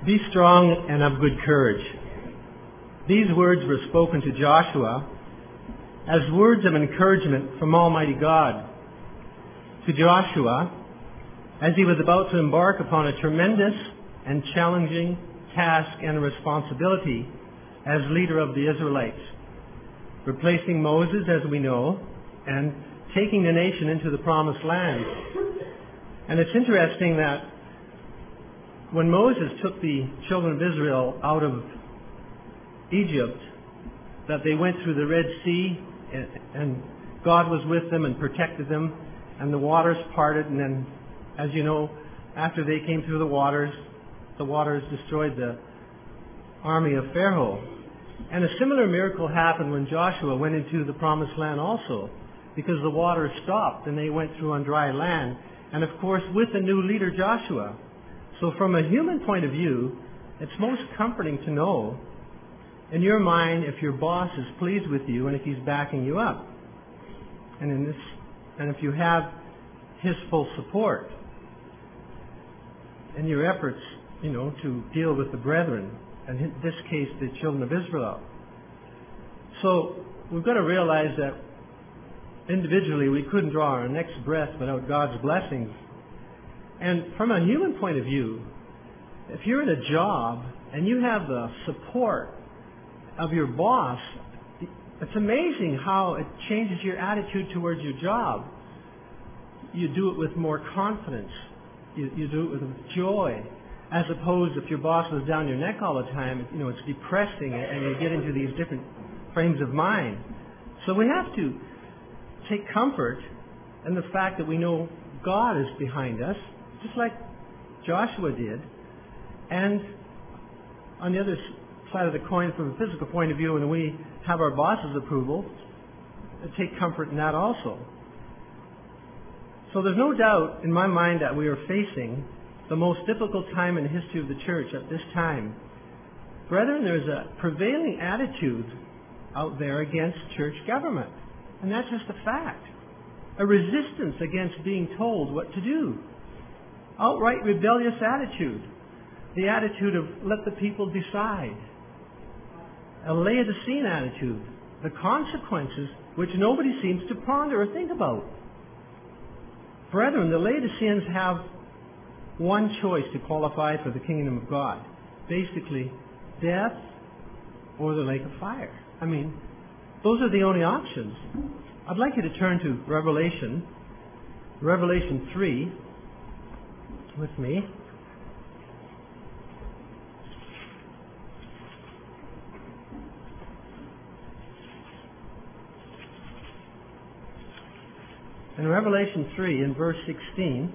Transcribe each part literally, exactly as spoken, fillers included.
Be strong and of good courage. These words were spoken to Joshua as words of encouragement from Almighty God to Joshua as he was about to embark upon a tremendous and challenging task and responsibility as leader of the Israelites, replacing Moses, as we know, and taking the nation into the promised land. And it's interesting that when Moses took the children of Israel out of Egypt, that they went through the Red Sea, and, and God was with them and protected them, and the waters parted, and then, as you know, after they came through the waters, the waters destroyed the army of Pharaoh. And a similar miracle happened when Joshua went into the promised land also, because the waters stopped and they went through on dry land, and of course with the new leader Joshua. So from a human point of view, it's most comforting to know in your mind if your boss is pleased with you and if he's backing you up. And in this, and if you have his full support in your efforts, you know, to deal with the brethren, and in this case the children of Israel. So we've got to realize that individually we couldn't draw our next breath without God's blessings. And from a human point of view, if you're in a job and you have the support of your boss, it's amazing how it changes your attitude towards your job. You do it with more confidence. You, you do it with joy. As opposed if your boss was down your neck all the time, you know, it's depressing and you get into these different frames of mind. So we have to take comfort in the fact that we know God is behind us, just like Joshua did. And on the other side of the coin, from a physical point of view, when we have our boss's approval, take comfort in that also. So there's no doubt in my mind that we are facing the most difficult time in the history of the church at this time. Brethren, there's a prevailing attitude out there against church government. And that's just a fact. A resistance against being told what to do. Outright rebellious attitude. The attitude of let the people decide. A Laodicean attitude. The consequences which nobody seems to ponder or think about. Brethren, the Laodiceans have one choice to qualify for the kingdom of God. Basically, death or the lake of fire. I mean, those are the only options. I'd like you to turn to Revelation, Revelation three, with me. In Revelation three, in verse sixteen,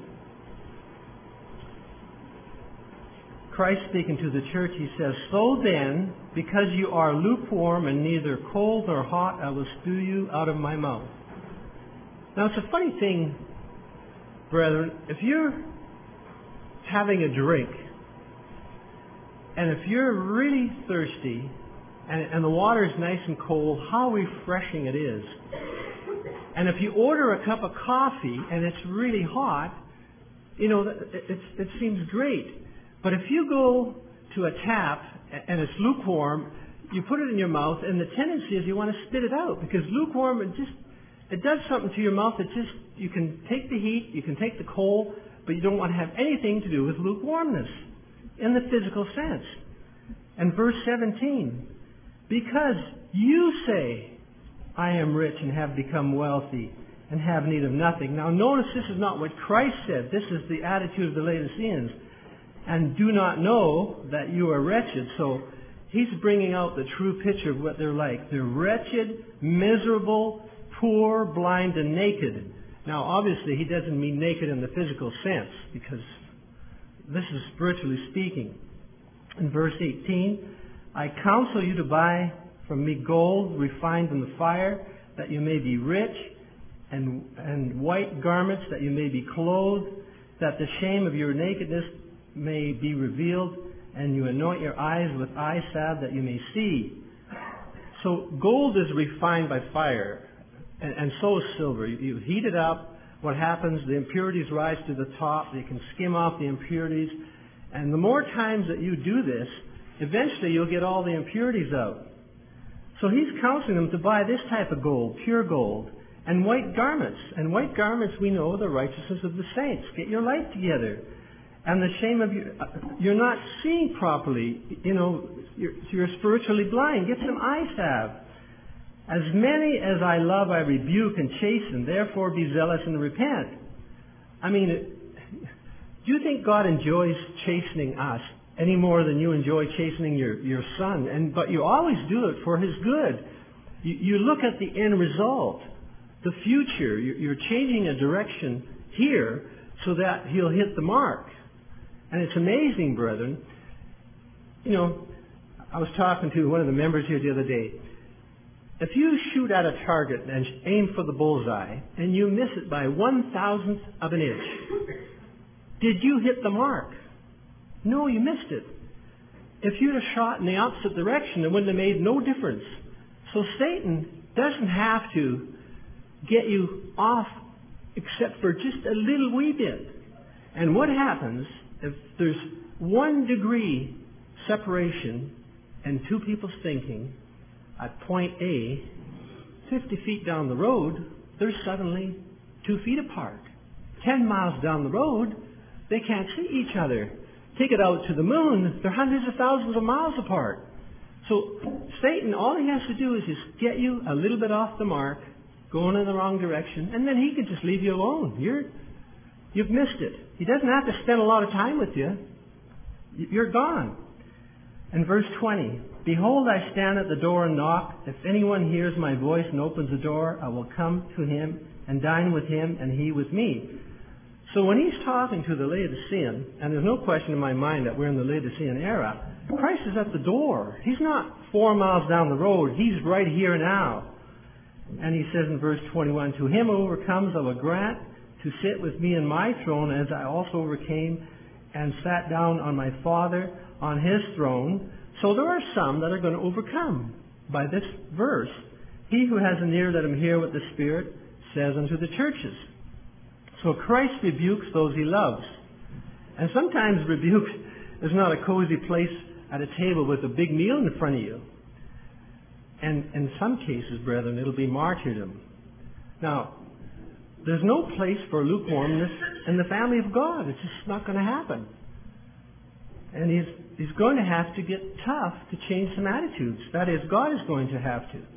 Christ speaking to the church, he says, "So then, because you are lukewarm and neither cold nor hot, I will spew you out of my mouth." Now, it's a funny thing, brethren, if you're having a drink, and if you're really thirsty, and, and the water is nice and cold, how refreshing it is. And if you order a cup of coffee, and it's really hot, you know, it, it, it seems great. But if you go to a tap and it's lukewarm, you put it in your mouth, and the tendency is you want to spit it out, because lukewarm, it just it does something to your mouth. It just you can take the heat, you can take the cold, but you don't want to have anything to do with lukewarmness in the physical sense. And verse seventeen, because you say, "I am rich and have become wealthy and have need of nothing." Now notice this is not what Christ said. This is the attitude of the Laodiceans. "And do not know that you are wretched." So he's bringing out the true picture of what they're like. They're wretched, miserable, poor, blind, and naked. Now obviously he doesn't mean naked in the physical sense, because this is spiritually speaking. In verse eighteen, "I counsel you to buy from me gold refined in the fire, that you may be rich, and, and white garments, that you may be clothed, that the shame of your nakedness may be revealed, and you anoint your eyes with eye salve, that you may see." So gold is refined by fire, and, and so is silver. You, you heat it up. What happens? The impurities rise to the top. They can skim off the impurities, And the more times that you do this, eventually you'll get all the impurities out. So he's counseling them to buy this type of gold, pure gold, and white garments. And white garments, we know, are the righteousness of the saints. Get your life together. And the shame of you, you're not seeing properly. You know, you're, you're spiritually blind. Get some eye salve. As many as I love, I rebuke and chasten. Therefore, be zealous and repent. I mean, do you think God enjoys chastening us any more than you enjoy chastening your, your son? And but you always do it for his good. You, you look at the end result, the future. You're, you're changing a direction here so that he'll hit the mark. And it's amazing, brethren. You know, I was talking to one of the members here the other day. If you shoot at a target and aim for the bullseye and you miss it by one thousandth of an inch, did you hit the mark? No, you missed it. If you'd have shot in the opposite direction, it wouldn't have made no difference. So Satan doesn't have to get you off except for just a little wee bit. And what happens if there's one degree separation in two people's thinking at point A, fifty feet down the road, they're suddenly two feet apart. Ten miles down the road, they can't see each other. Take it out to the moon, they're hundreds of thousands of miles apart. So Satan, all he has to do is just get you a little bit off the mark, going in the wrong direction, and then he can just leave you alone. You're, you've missed it. He doesn't have to spend a lot of time with you. You're gone. And verse twenty, behold, I stand at the door and knock. If anyone hears my voice and opens the door, I will come to him and dine with him and he with me. So when he's talking to the Laodicean, and there's no question in my mind that we're in the Laodicean era, Christ is at the door. He's not four miles down the road. He's right here now. And he says in verse twenty-one, to him who overcomes I will grant to sit with me in my throne as I also overcame and sat down on my Father on his throne. So there are some that are going to overcome by this verse. He who has an ear, let him hear what the Spirit says unto the churches. So Christ rebukes those he loves. And sometimes rebuke is not a cozy place at a table with a big meal in front of you. And in some cases, brethren, it'll be martyrdom. Now, there's no place for lukewarmness in the family of God. It's just not going to happen. And he's, he's going to have to get tough to change some attitudes. That is, God is going to have to.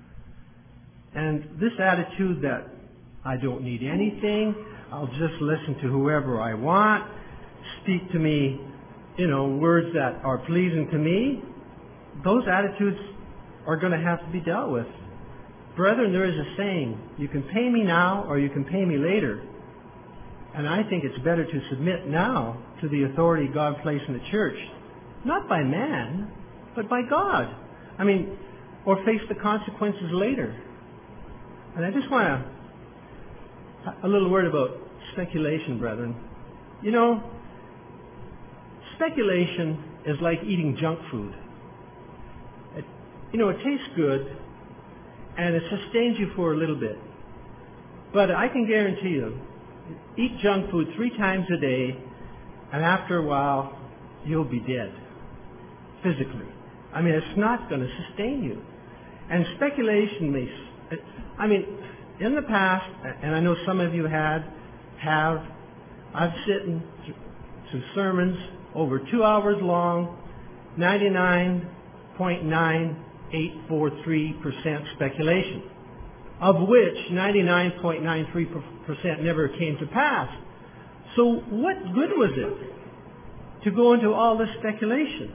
And this attitude that I don't need anything, I'll just listen to whoever I want, speak to me, you know, words that are pleasing to me, those attitudes are going to have to be dealt with. Brethren, there is a saying, you can pay me now or you can pay me later. And I think it's better to submit now to the authority God placed in the church. Not by man, but by God. I mean, or face the consequences later. And I just want to, a little word about speculation, brethren. You know, speculation is like eating junk food. It, you know, it tastes good, and it sustains you for a little bit. But I can guarantee you, eat junk food three times a day, and after a while, you'll be dead. Physically. I mean, it's not going to sustain you. And speculation may, I mean, in the past, and I know some of you had, have, I've sitting through sermons over two hours long, ninety-nine point nine eight four three percent speculation, of which ninety-nine point nine three percent never came to pass. So what good was it to go into all this speculation?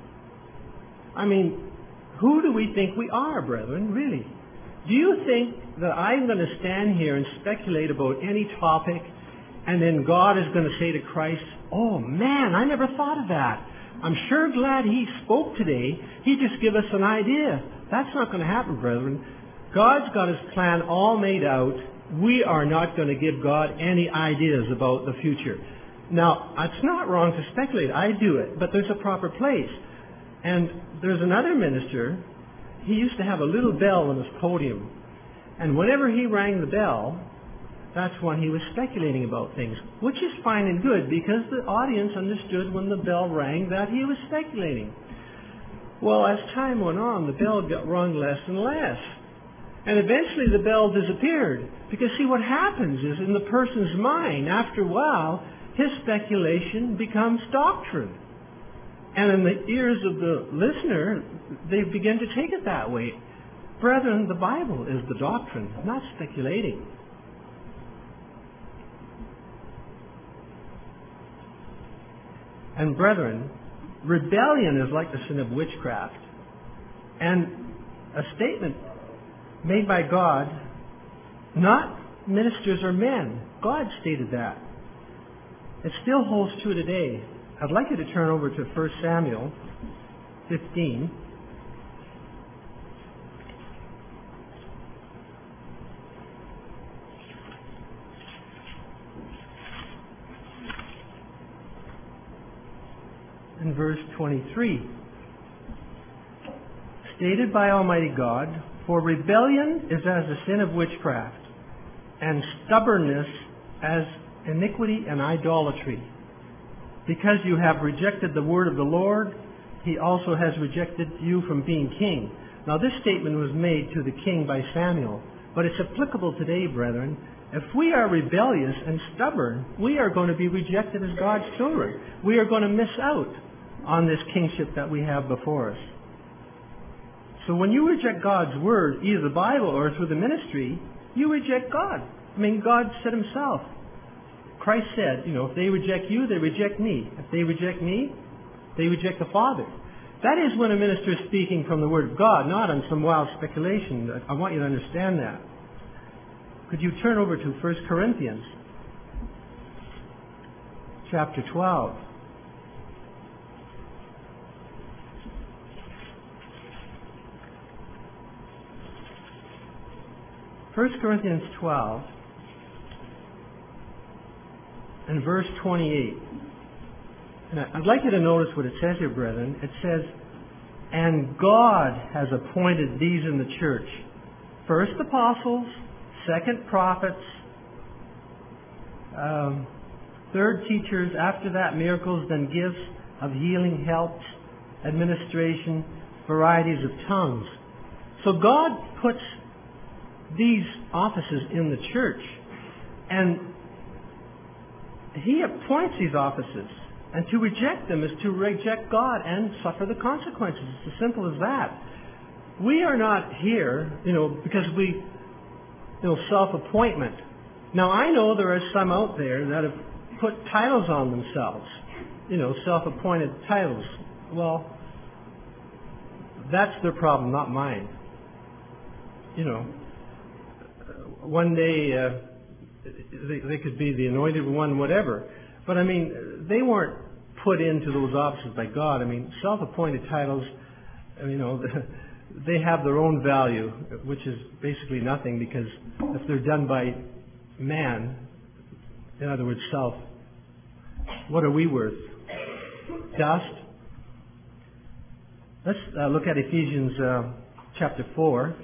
I mean, who do we think we are, brethren, really? Do you think that I'm going to stand here and speculate about any topic and then God is going to say to Christ, oh man, I never thought of that. I'm sure glad he spoke today. He just gave us an idea. That's not going to happen, brethren. God's got his plan all made out. We are not going to give God any ideas about the future. Now, it's not wrong to speculate. I do it, but there's a proper place. And there's another minister, he used to have a little bell on his podium. And whenever he rang the bell, that's when he was speculating about things, which is fine and good because the audience understood when the bell rang that he was speculating. Well, as time went on, the bell got rung less and less. And eventually the bell disappeared. Because see, what happens is in the person's mind, after a while, his speculation becomes doctrine. And in the ears of the listener, they begin to take it that way. Brethren, the Bible is the doctrine, not speculating. And brethren, rebellion is like the sin of witchcraft. And a statement made by God, not ministers or men. God stated that. It still holds true today. I'd like you to turn over to First Samuel fifteen. In verse twenty-three. Stated by Almighty God, for rebellion is as the sin of witchcraft, and stubbornness as iniquity and idolatry. Because you have rejected the word of the Lord, he also has rejected you from being king. Now this statement was made to the king by Samuel, but it's applicable today, brethren. If we are rebellious and stubborn, we are going to be rejected as God's children. We are going to miss out on this kingship that we have before us. So when you reject God's word, either the Bible or through the ministry, you reject God. I mean, God said himself. Christ said, you know, if they reject you, they reject me. If they reject me, they reject the Father. That is when a minister is speaking from the Word of God, not on some wild speculation. I want you to understand that. Could you turn over to First Corinthians chapter twelve. First Corinthians twelve and verse twenty-eight. And I'd like you to notice what it says here, brethren. It says, and God has appointed these in the church. First apostles, second prophets, um, third teachers, after that miracles, then gifts of healing, helps, administration, varieties of tongues. So God puts these offices in the church, and he appoints these offices. And to reject them is to reject God and suffer the consequences. It's as simple as that. We are not here, you know, because we, you know, self-appointment. Now, I know there are some out there that have put titles on themselves, you know, self-appointed titles. Well, that's their problem, not mine. You know, one day uh, they, they could be the anointed one, whatever. But I mean, they weren't put into those offices by God. I mean, self-appointed titles, you know, they have their own value, which is basically nothing, because if they're done by man, in other words, self, what are we worth? Dust. Let's uh, look at Ephesians uh, chapter four.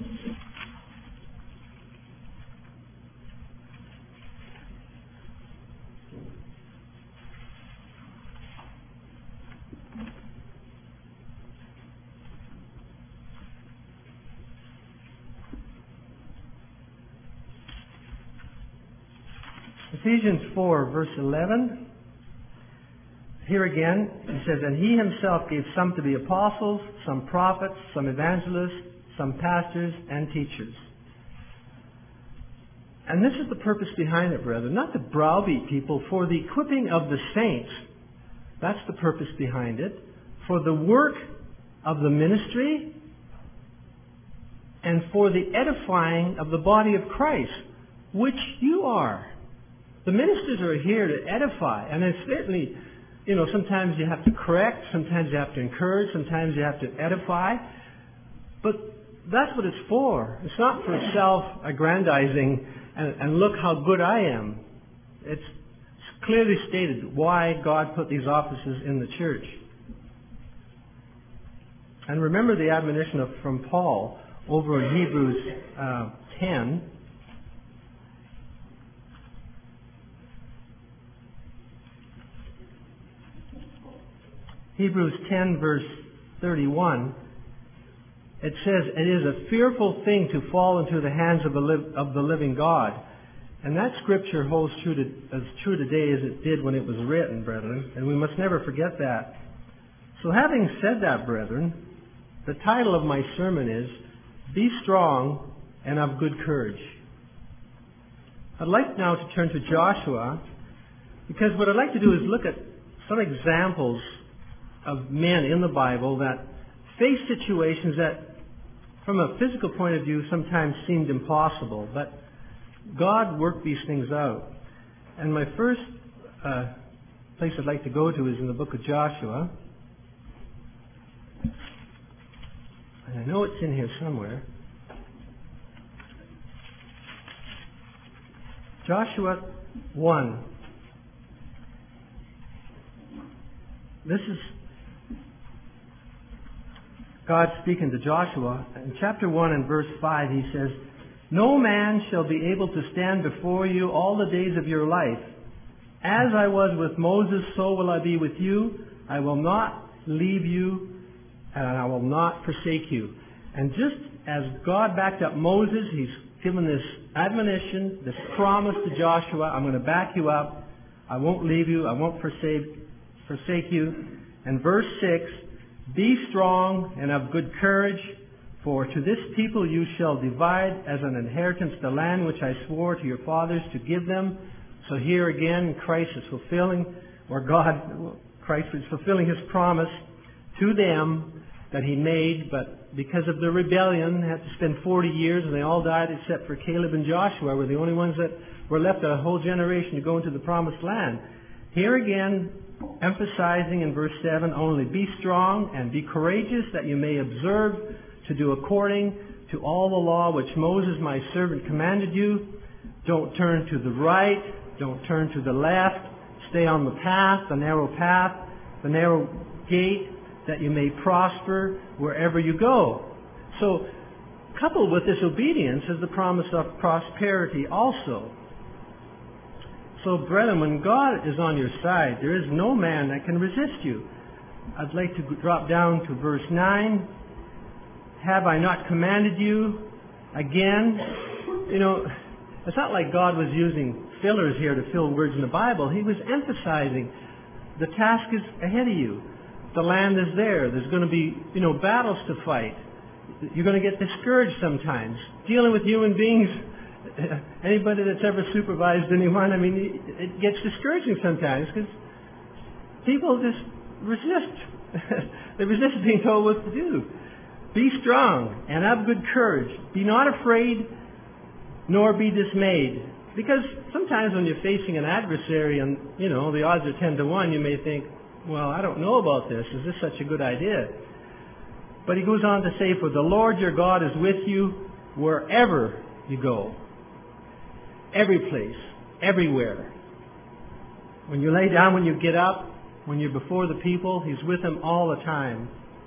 Ephesians four, verse eleven. Here again, he says, and he himself gave some to be apostles, some prophets, some evangelists, some pastors, and teachers. And this is the purpose behind it, brethren. Not to browbeat people, for the equipping of the saints. That's the purpose behind it. For the work of the ministry, and for the edifying of the body of Christ, which you are. The ministers are here to edify, and it's certainly, you know, sometimes you have to correct, sometimes you have to encourage, sometimes you have to edify, but that's what it's for. It's not for self-aggrandizing and, and look how good I am. It's clearly stated why God put these offices in the church. And remember the admonition of, from Paul over in Hebrews uh, ten. Hebrews ten, verse thirty-one, it says, "It is a fearful thing to fall into the hands of, a li- of the living God." And that scripture holds true to, as true today as it did when it was written, brethren, and we must never forget that. So having said that, brethren, the title of my sermon is, "Be Strong and of Good Courage." I'd like now to turn to Joshua, because what I'd like to do is look at some examples of men in the Bible that face situations that, from a physical point of view, sometimes seemed impossible. But God worked these things out. And my first uh, place I'd like to go to is in the book of Joshua. And I know it's in here somewhere. Joshua one. This is God speaking to Joshua. In chapter one and verse five, he says, "No man shall be able to stand before you all the days of your life. As I was with Moses, so will I be with you. I will not leave you, and I will not forsake you." And just as God backed up Moses, he's given this admonition, this promise to Joshua: I'm going to back you up. I won't leave you. I won't forsake, forsake you. And verse six, "Be strong and of good courage, for to this people you shall divide as an inheritance the land which I swore to your fathers to give them." So here again, Christ is fulfilling, or God, Christ is fulfilling His promise to them that He made, but because of the rebellion, had to spend forty years, and they all died except for Caleb and Joshua, were the only ones that were left, a whole generation to go into the promised land. Here again, emphasizing in verse seven, "Only be strong and be courageous, that you may observe to do according to all the law which Moses my servant commanded you. Don't turn to the right, don't turn to the left. Stay on the path, the narrow path, the narrow gate, that you may prosper wherever you go." So, coupled with this obedience is the promise of prosperity also. So, brethren, when God is on your side, there is no man that can resist you. I'd like to drop down to verse nine. "Have I not commanded you?" Again, you know, it's not like God was using fillers here to fill words in the Bible. He was emphasizing the task is ahead of you. The land is there. There's going to be, you know, battles to fight. You're going to get discouraged sometimes. Dealing with human beings, anybody that's ever supervised anyone, I mean, it gets discouraging sometimes because people just resist. They resist being told what to do. "Be strong and have good courage. Be not afraid, nor be dismayed." Because sometimes when you're facing an adversary and, you know, the odds are ten to one, you may think, well, I don't know about this. Is this such a good idea? But he goes on to say, "For the Lord your God is with you wherever you go." Every place, everywhere. When you lay down, when you get up, when you're before the people, He's with them all the time.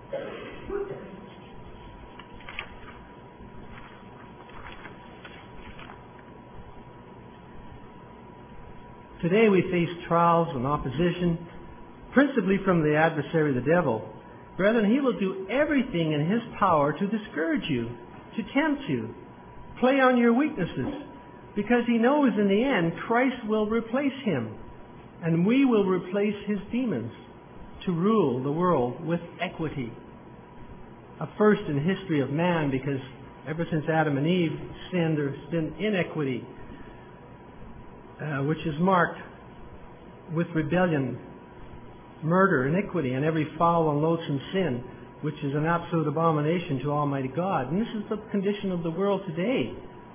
Today we face trials and opposition, principally from the adversary, the devil. Brethren, he will do everything in his power to discourage you, to tempt you, play on your weaknesses, because he knows in the end Christ will replace him, and we will replace his demons to rule the world with equity. A first in the history of man, because ever since Adam and Eve sinned, there's been inequity, uh, which is marked with rebellion, murder, iniquity, and every foul and loathsome sin, which is an absolute abomination to Almighty God. And this is the condition of the world today.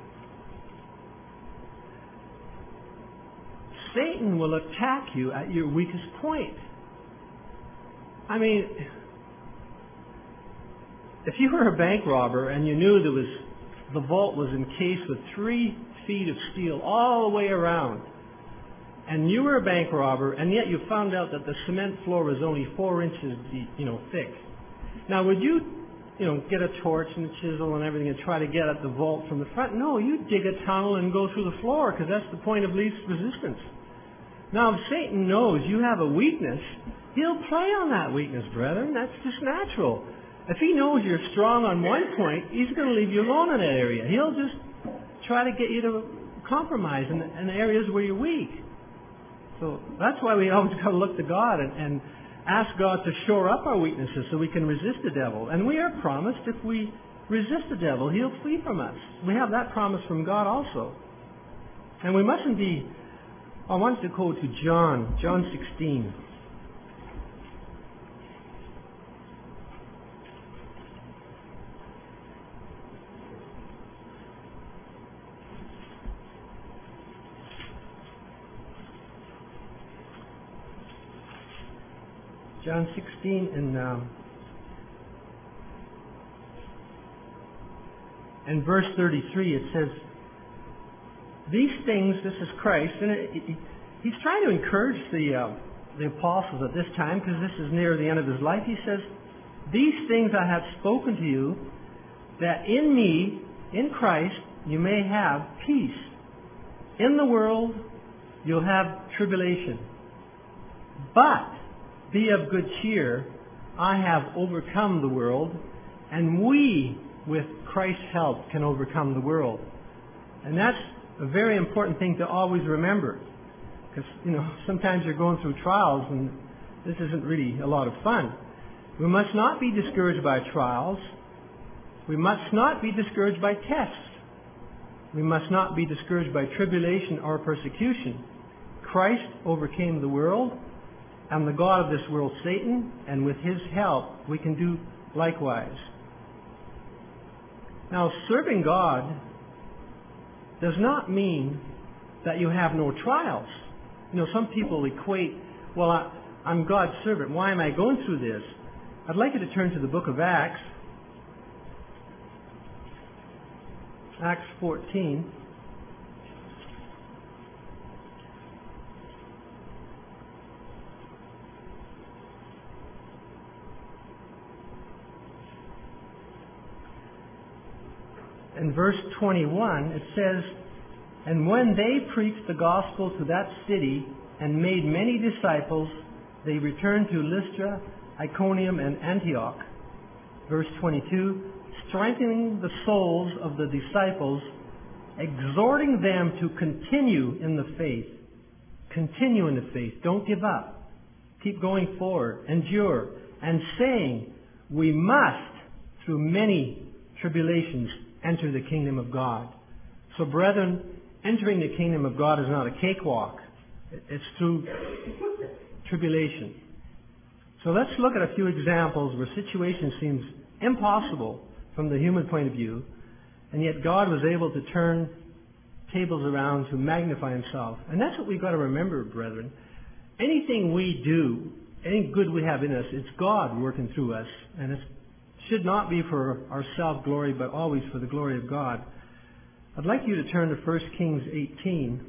Satan will attack you at your weakest point. I mean, if you were a bank robber and you knew there was the vault was encased with three feet of steel all the way around, and you were a bank robber, and yet you found out that the cement floor was only four inches deep, you know, thick. Now, would you, you know, get a torch and a chisel and everything and try to get at the vault from the front? No, you dig a tunnel and go through the floor, because that's the point of least resistance. Now, if Satan knows you have a weakness, he'll play on that weakness, brethren. That's just natural. If he knows you're strong on one point, he's going to leave you alone in that area. He'll just try to get you to compromise in the, in the areas where you're weak. So that's why we always got to look to God and, and ask God to shore up our weaknesses so we can resist the devil. And we are promised if we resist the devil, he'll flee from us. We have that promise from God also. And we mustn't be... I want to go to John, John sixteen. John sixteen and um, and verse thirty-three, it says, these things, this is Christ, and it, it, he's trying to encourage the uh, the apostles at this time, because this is near the end of his life. He says, these things I have spoken to you, that in me, in Christ, you may have peace. In the world, you'll have tribulation. But be of good cheer. I have overcome the world, and we, with Christ's help, can overcome the world. And that's a very important thing to always remember. Because, you know, sometimes you're going through trials, and this isn't really a lot of fun. We must not be discouraged by trials. We must not be discouraged by tests. We must not be discouraged by tribulation or persecution. Christ overcame the world, and the God of this world, Satan, and with his help, we can do likewise. Now, serving God does not mean that you have no trials. You know, some people equate, well, I, I'm God's servant. Why am I going through this? I'd like you to turn to the book of Acts. Acts fourteen. In verse twenty-one, it says, and when they preached the gospel to that city and made many disciples, they returned to Lystra, Iconium, and Antioch. Verse twenty-two, strengthening the souls of the disciples, exhorting them to continue in the faith. Continue in the faith. Don't give up. Keep going forward. Endure. And saying, we must, through many tribulations, enter the kingdom of God. So, brethren, entering the kingdom of God is not a cakewalk. It's through tribulation. So let's look at a few examples where situation seems impossible from the human point of view, and yet God was able to turn tables around to magnify himself. And that's what we've got to remember, brethren. Anything we do, any good we have in us, it's God working through us. And it should not be for our self-glory, but always for the glory of God. I'd like you to turn to First Kings eighteen.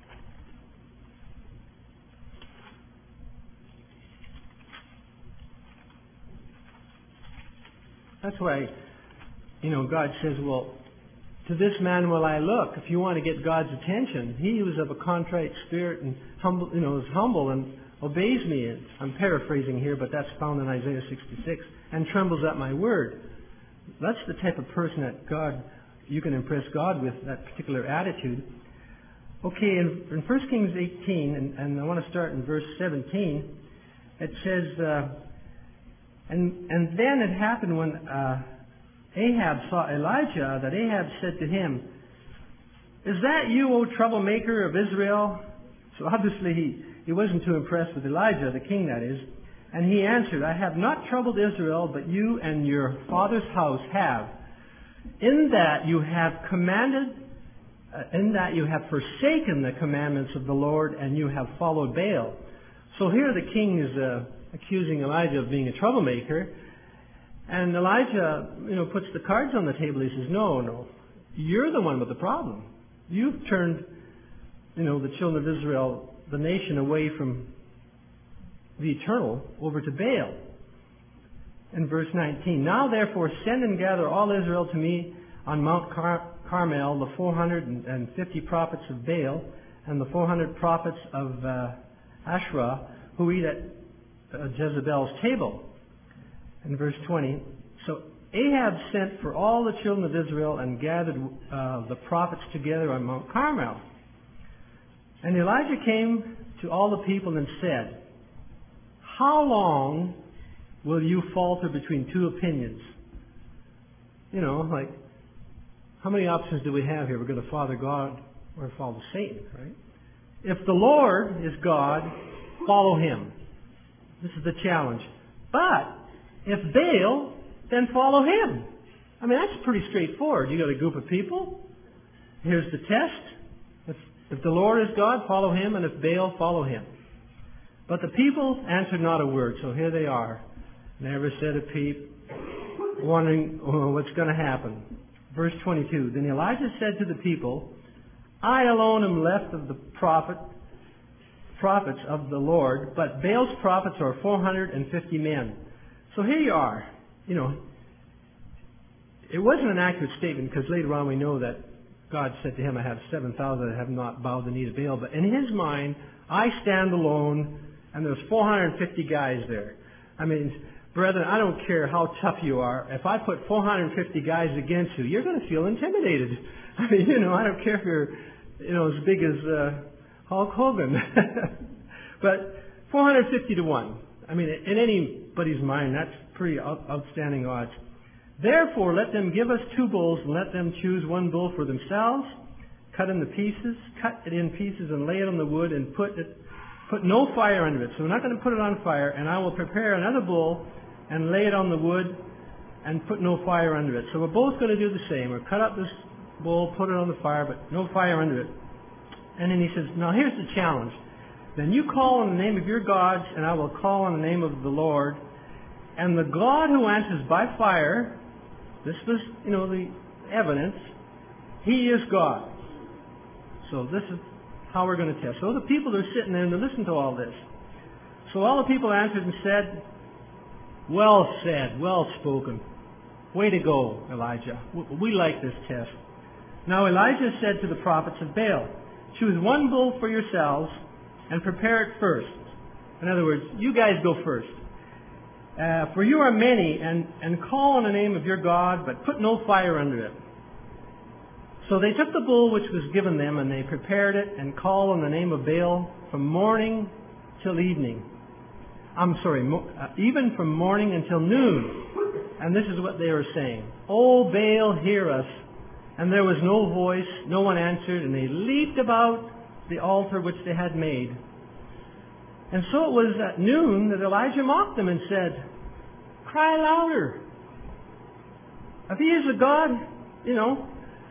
That's why, you know, God says, well, to this man will I look. If you want to get God's attention, he was of a contrite spirit and humble, you know, is humble and obeys me. And I'm paraphrasing here, but that's found in Isaiah sixty-six. And trembles at my word. That's the type of person that God, you can impress God with, that particular attitude. Okay, in, in First Kings eighteen, and, and I want to start in verse seventeen, it says, uh, and, and then it happened when uh, Ahab saw Elijah, that Ahab said to him, is that you, O troublemaker of Israel? So obviously he, he wasn't too impressed with Elijah, the king that is. And he answered, I have not troubled Israel, but you and your father's house have. In that you have commanded, uh, in that you have forsaken the commandments of the Lord, and you have followed Baal. So here the king is uh, accusing Elijah of being a troublemaker. And Elijah, you know, puts the cards on the table. He says, no, no, you're the one with the problem. You've turned, you know, the children of Israel, the nation, away from the eternal over to Baal. In verse nineteen, now therefore send and gather all Israel to me on Mount Car- Carmel, the four hundred fifty prophets of Baal and the four hundred prophets of uh, Asherah, who eat at uh, Jezebel's table. In verse twenty, so Ahab sent for all the children of Israel and gathered uh, the prophets together on Mount Carmel. And Elijah came to all the people and said, how long will you falter between two opinions? You know, like, how many options do we have here? We're going to follow God or follow Satan, right? If the Lord is God, follow Him. This is the challenge. But if Baal, then follow him. I mean, that's pretty straightforward. You got a group of people. Here's the test. If, if the Lord is God, follow Him, and if Baal, follow him. But the people answered not a word, so here they are. Never said a peep, wondering oh, what's going to happen. Verse twenty-two, then Elijah said to the people, I alone am left of the prophet, prophets of the Lord, but Baal's prophets are four hundred fifty men. So here you are. You know, it wasn't an accurate statement because later on we know that God said to him, I have seven thousand that have not bowed the knee to Baal. But in his mind, I stand alone, and there's four hundred fifty guys there. I mean, brethren, I don't care how tough you are. If I put four hundred fifty guys against you, you're going to feel intimidated. I mean, you know, I don't care if you're, you know, as big as uh, Hulk Hogan. But four hundred fifty to one. I mean, in anybody's mind, that's pretty out- outstanding odds. Therefore, let them give us two bulls, and let them choose one bull for themselves, cut into pieces, cut it in pieces, and lay it on the wood, and put it, put no fire under it. So we're not going to put it on fire, and I will prepare another bull, and lay it on the wood, and put no fire under it. So we're both going to do the same. We'll cut up this bull, put it on the fire, but no fire under it. And then he says, now here's the challenge. Then you call on the name of your gods, and I will call on the name of the Lord. And the God who answers by fire, this was, you know, the evidence, He is God. So this is how we're going to test. So the people are sitting there and they listen to all this. So all the people answered and said, well said, well spoken. Way to go, Elijah. We like this test. Now Elijah said to the prophets of Baal, choose one bull for yourselves and prepare it first. In other words, you guys go first. Uh, for you are many, and, and call on the name of your God, but put no fire under it. So they took the bull which was given them, and they prepared it, and called on the name of Baal from morning till evening. I'm sorry, mo- uh, even from morning until noon. And this is what they were saying. O Baal, hear us. And there was no voice, no one answered, and they leaped about the altar which they had made. And so it was at noon that Elijah mocked them and said, cry louder. If he is a God, you know,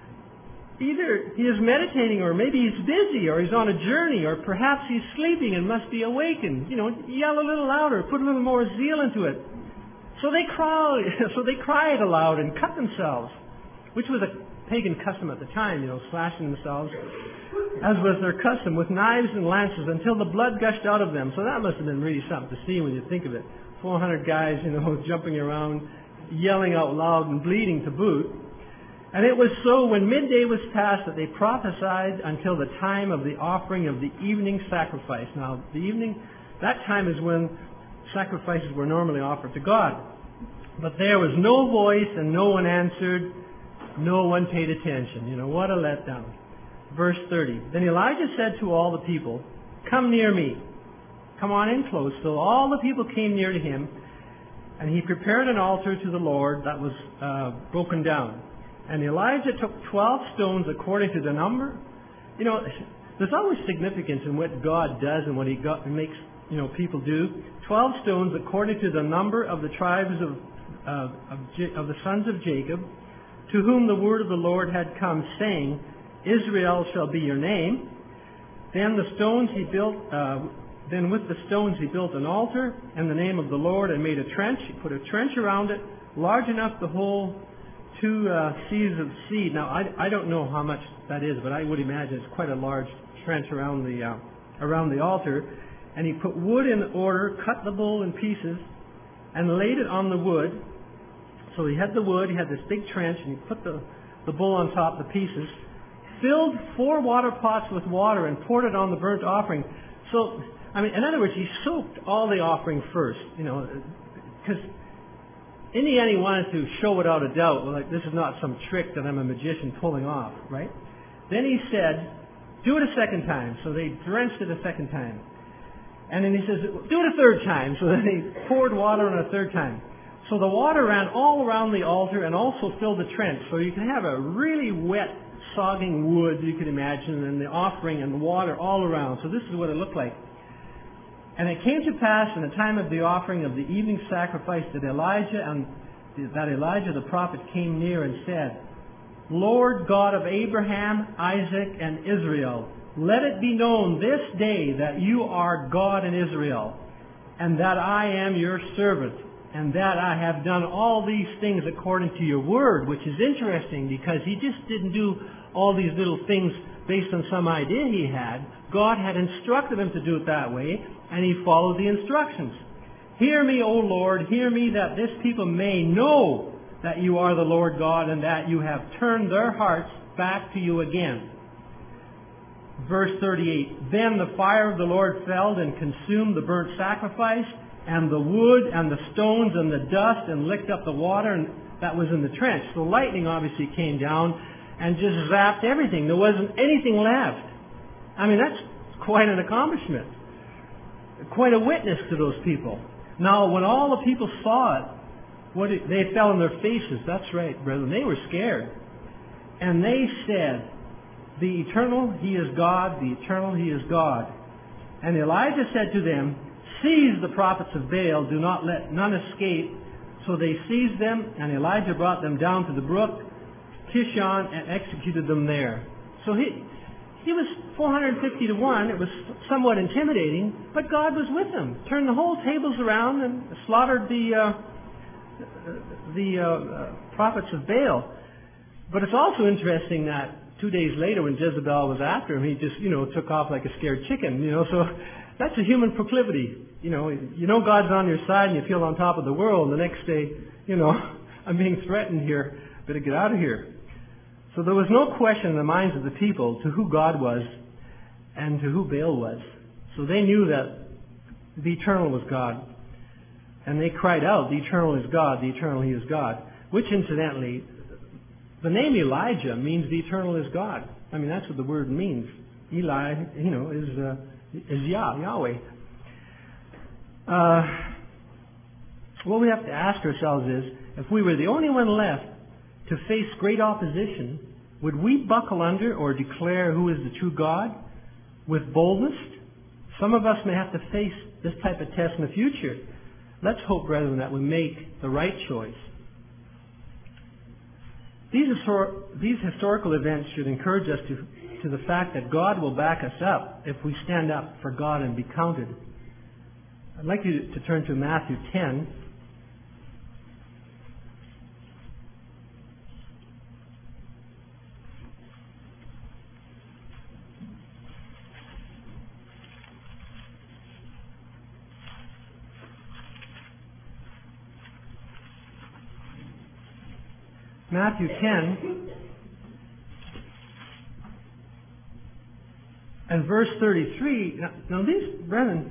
either he is meditating, or maybe he's busy, or he's on a journey, or perhaps he's sleeping and must be awakened. You know, yell a little louder, put a little more zeal into it. So they cried, so they cried aloud and cut themselves, which was a pagan custom at the time, you know, slashing themselves, as was their custom, with knives and lances, until the blood gushed out of them. So that must have been really something to see when you think of it. four hundred guys, you know, jumping around, yelling out loud and bleeding to boot. And it was so when midday was past that they prophesied until the time of the offering of the evening sacrifice. Now, the evening, that time is when sacrifices were normally offered to God. But there was no voice and no one answered. No one paid attention. You know, what a letdown. Verse thirty. Then Elijah said to all the people, come near me. Come on in close. So all the people came near to him, and he prepared an altar to the Lord that was uh, broken down. And Elijah took twelve stones according to the number. You know, there's always significance in what God does and what He got, makes, you know, people do. Twelve stones according to the number of the tribes of uh, of, J- of the sons of Jacob, to whom the word of the Lord had come, saying, Israel shall be your name. Then the stones he built. Uh, then with the stones he built an altar in the name of the Lord, and made a trench. He put a trench around it, large enough to hold two uh, seahs of seed. Now, I, I don't know how much that is, but I would imagine it's quite a large trench around the uh, around the altar. And he put wood in order, cut the bull in pieces, and laid it on the wood. So he had the wood, he had this big trench, and he put the, the bull on top, the pieces, filled four water pots with water, and poured it on the burnt offering. So, I mean, in other words, he soaked all the offering first, you know, because in the end he wanted to show without a doubt, well, like, this is not some trick that I'm a magician pulling off, right? Then he said, do it a second time. So they drenched it a second time. And then he says, do it a third time. So then they poured water on a third time. So the water ran all around the altar and also filled the trench. So you can have a really wet, sogging wood, you can imagine, and the offering and the water all around. So this is what it looked like. And it came to pass in the time of the offering of the evening sacrifice that Elijah and that Elijah the prophet came near and said, Lord God of Abraham, Isaac, and Israel, let it be known this day that you are God in Israel, and that I am your servant, and that I have done all these things according to your word, which is interesting because he just didn't do all these little things based on some idea he had. God had instructed him to do it that way, and he followed the instructions. Hear me, O Lord, hear me, that this people may know that you are the Lord God, and that you have turned their hearts back to you again. Verse thirty-eight, then the fire of the Lord fell and consumed the burnt sacrifice, and the wood, and the stones, and the dust, and licked up the water and that was in the trench. The lightning obviously came down and just zapped everything. There wasn't anything left. I mean, that's quite an accomplishment. Quite a witness to those people. Now, when all the people saw it, what it, they fell on their faces. That's right, brethren. They were scared. And they said, the eternal, he is God. The eternal, he is God. And Elijah said to them, seize the prophets of Baal. Do not let none escape. So they seized them, and Elijah brought them down to the brook Kishon and executed them there. So he he was four hundred fifty to one. It was somewhat intimidating, but God was with him. Turned the whole tables around and slaughtered the uh, the uh, uh, prophets of Baal. But it's also interesting that two days later, when Jezebel was after him, he just you know took off like a scared chicken. You know, so that's a human proclivity. You know, you know God's on your side, and you feel on top of the world. And the next day, you know, I'm being threatened here. Better get out of here. So there was no question in the minds of the people to who God was and to who Baal was. So they knew that the eternal was God. And they cried out, the eternal is God, the eternal he is God. Which incidentally, the name Elijah means the eternal is God. I mean, that's what the word means. Eli, you know, is, uh, is Yah, Yahweh. Uh, what we have to ask ourselves is, if we were the only one left to face great opposition, would we buckle under or declare who is the true God with boldness? Some of us may have to face this type of test in the future. Let's hope, brethren, that we make the right choice. These, histor- these historical events should encourage us to, to the fact that God will back us up if we stand up for God and be counted. I'd like you to turn to Matthew ten. Matthew ten and verse thirty-three. Now, now these, brethren,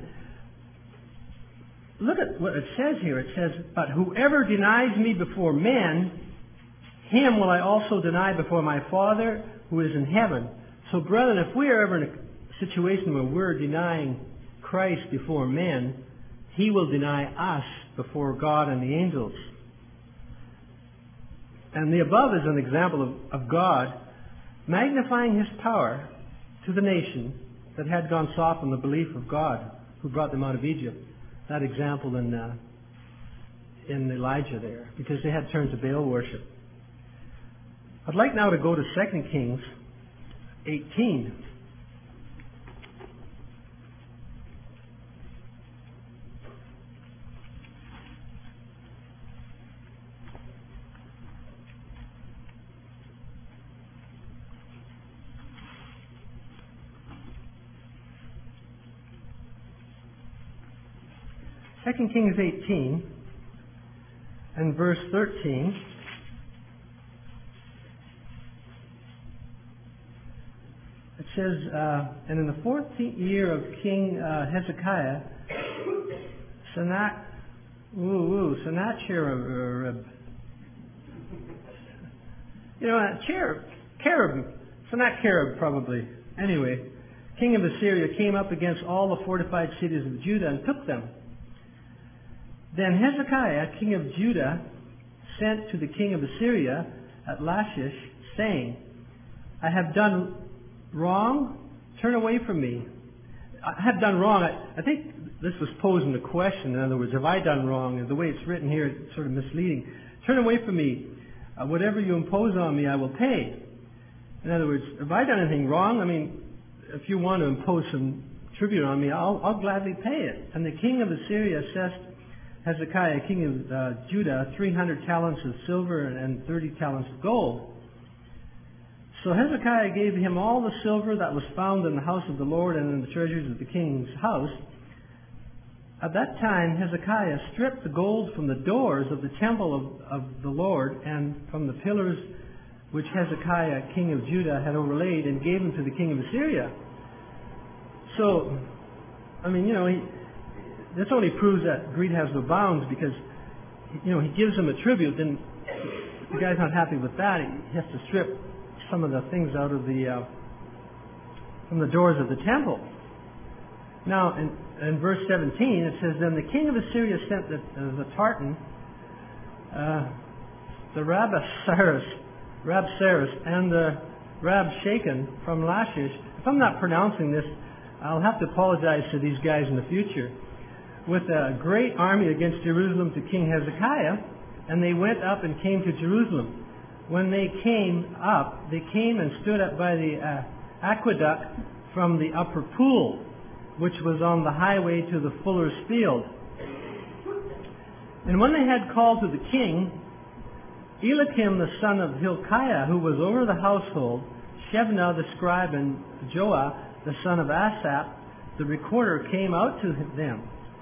look at what it says here. It says, but whoever denies me before men, him will I also deny before my Father who is in heaven. So, brethren, if we are ever in a situation where we're denying Christ before men, he will deny us before God and the angels. And the above is an example of, of God magnifying his power to the nation that had gone soft on the belief of God who brought them out of Egypt. That example in uh, in Elijah there, because they had turned to Baal worship. I'd like now to go to Second Kings eighteen. Second Kings eighteen and verse thirteen. It says, uh, and in the fourteenth year of King uh, Hezekiah, Sennacherib, ooh, ooh, Sennacherib, you know, uh, cherub, cherub, Sennacherib probably. Anyway, king of Assyria came up against all the fortified cities of Judah and took them. Then Hezekiah, king of Judah, sent to the king of Assyria at Lachish, saying, I have done wrong, turn away from me. I have done wrong. I, I think this was posing a question. In other words, have I done wrong? The way it's written here, it's sort of misleading. Turn away from me. Uh, whatever you impose on me, I will pay. In other words, have I done anything wrong? I mean, if you want to impose some tribute on me, I'll, I'll gladly pay it. And the king of Assyria assessed Hezekiah, king of uh, Judah, three hundred talents of silver and thirty talents of gold. So Hezekiah gave him all the silver that was found in the house of the Lord and in the treasuries of the king's house. At that time, Hezekiah stripped the gold from the doors of the temple of, of the Lord and from the pillars which Hezekiah, king of Judah, had overlaid and gave them to the king of Assyria. So, I mean, you know, he, this only proves that greed has no bounds because, you know, he gives him a tribute. Then the guy's not happy with that. He has to strip some of the things out of the uh, from the doors of the temple. Now, in, in verse seventeen, it says, Then the king of Assyria sent the, uh, the Tartan, uh, the Rabsaris, Rabsaris, and the Rabshaken from Lachish. If I'm not pronouncing this, I'll have to apologize to these guys in the future. With a great army against Jerusalem to King Hezekiah, and they went up and came to Jerusalem. When they came up, they came and stood up by the uh, aqueduct from the upper pool, which was on the highway to the fuller's field. And when they had called to the king, Eliakim the son of Hilkiah, who was over the household, Shebna the scribe, and Joah the son of Asaph, the recorder, came out to them.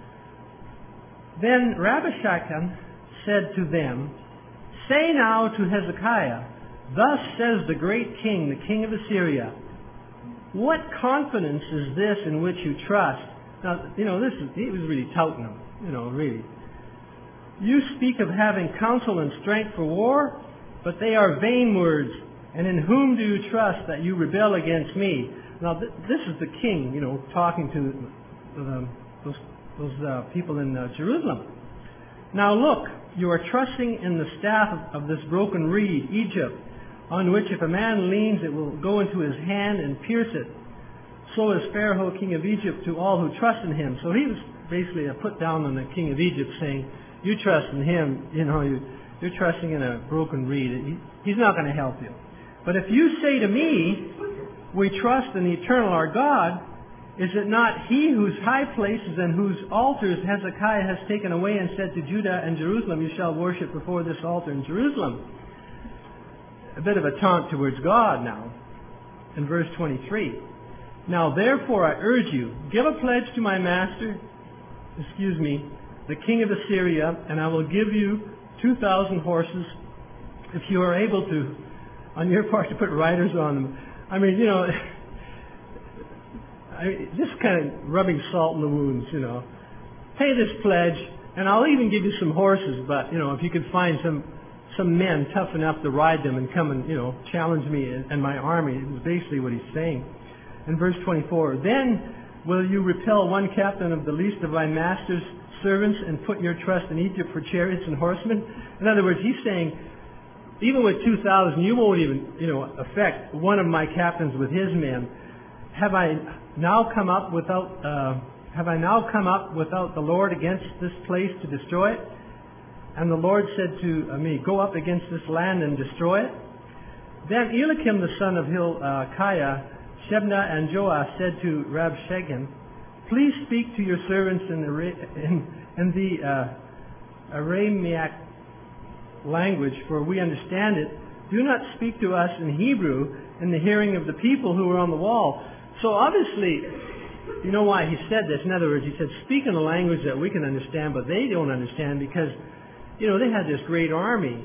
Then Rabshakeh said to them, Say now to Hezekiah, Thus says the great king, the king of Assyria, What confidence is this in which you trust? Now, you know, this is, he was really touting them, you know, really. You speak of having counsel and strength for war, but they are vain words. And in whom do you trust that you rebel against me? Now, th- this is the king, you know, talking to uh, those, those uh, people in uh, Jerusalem. Now look, you are trusting in the staff of, of this broken reed, Egypt, on which if a man leans, it will go into his hand and pierce it. So is Pharaoh, king of Egypt, to all who trust in him. So he was basically a put down on the king of Egypt, saying, you trust in him, you know, you, you're trusting in a broken reed. He, he's not going to help you. But if you say to me, we trust in the eternal our God, is it not he whose high places and whose altars Hezekiah has taken away and said to Judah and Jerusalem, you shall worship before this altar in Jerusalem? A bit of a taunt towards God now. In verse twenty-three. Now therefore I urge you, give a pledge to my master, excuse me, the king of Assyria, and I will give you two thousand horses if you are able to, on your part, to put riders on them. I mean, you know, I, just kind of rubbing salt in the wounds, you know. Pay this pledge, and I'll even give you some horses, but, you know, if you could find some some men tough enough to ride them and come and, you know, challenge me and, and my army. It was basically what he's saying. In verse twenty-four, then will you repel one captain of the least of my master's servants and put your trust in Egypt for chariots and horsemen? In other words, he's saying, even with two thousand, you won't even, you know, affect one of my captains with his men. Have I now come up without, uh, have I now come up without the Lord against this place to destroy it? And the Lord said to uh, me, go up against this land and destroy it. Then Eliakim the son of Hilkiah, Shebna and Joah said to Rabshakeh, please speak to your servants in the, in, in the uh, Aramaic language, for we understand it. Do not speak to us in Hebrew in the hearing of the people who are on the wall. So obviously, you know why he said this. In other words, he said, speak in a language that we can understand, but they don't understand because, you know, they had this great army.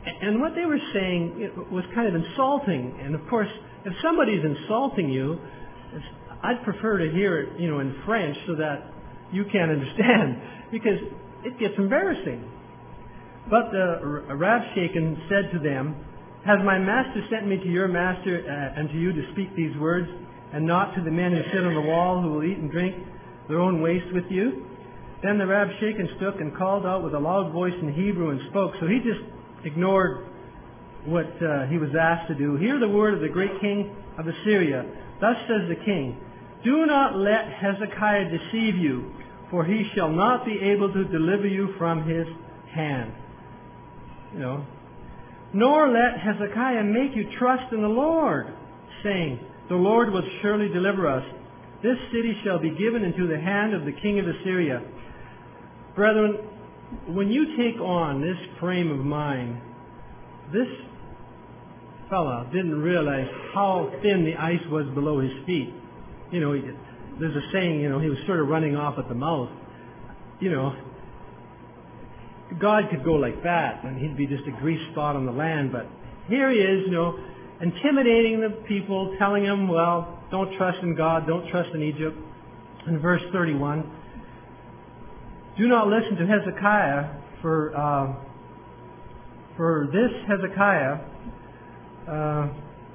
And what they were saying it was kind of insulting. And of course, if somebody's insulting you, I'd prefer to hear it, you know, in French so that you can understand, because it gets embarrassing. But the Rabshakeh said to them, "Has my master sent me to your master uh, and to you to speak these words, and not to the men who sit on the wall, who will eat and drink their own waste with you?" Then the Rabshakeh stood and called out with a loud voice in Hebrew and spoke. So he just ignored what uh, he was asked to do. "Hear the word of the great king of Assyria. Thus says the king, do not let Hezekiah deceive you, for he shall not be able to deliver you from his hand." You know, "Nor let Hezekiah make you trust in the Lord, saying, the Lord will surely deliver us. This city shall be given into the hand of the king of Assyria." Brethren, when you take on this frame of mind, this fella didn't realize how thin the ice was below his feet. You know, there's a saying, you know, he was sort of running off at the mouth. You know, God could go like that and he'd be just a grease spot on the land. But here he is, you know, intimidating the people, telling them, well, don't trust in God, don't trust in Egypt. In verse thirty-one, "Do not listen to Hezekiah, for uh, for this Hezekiah uh,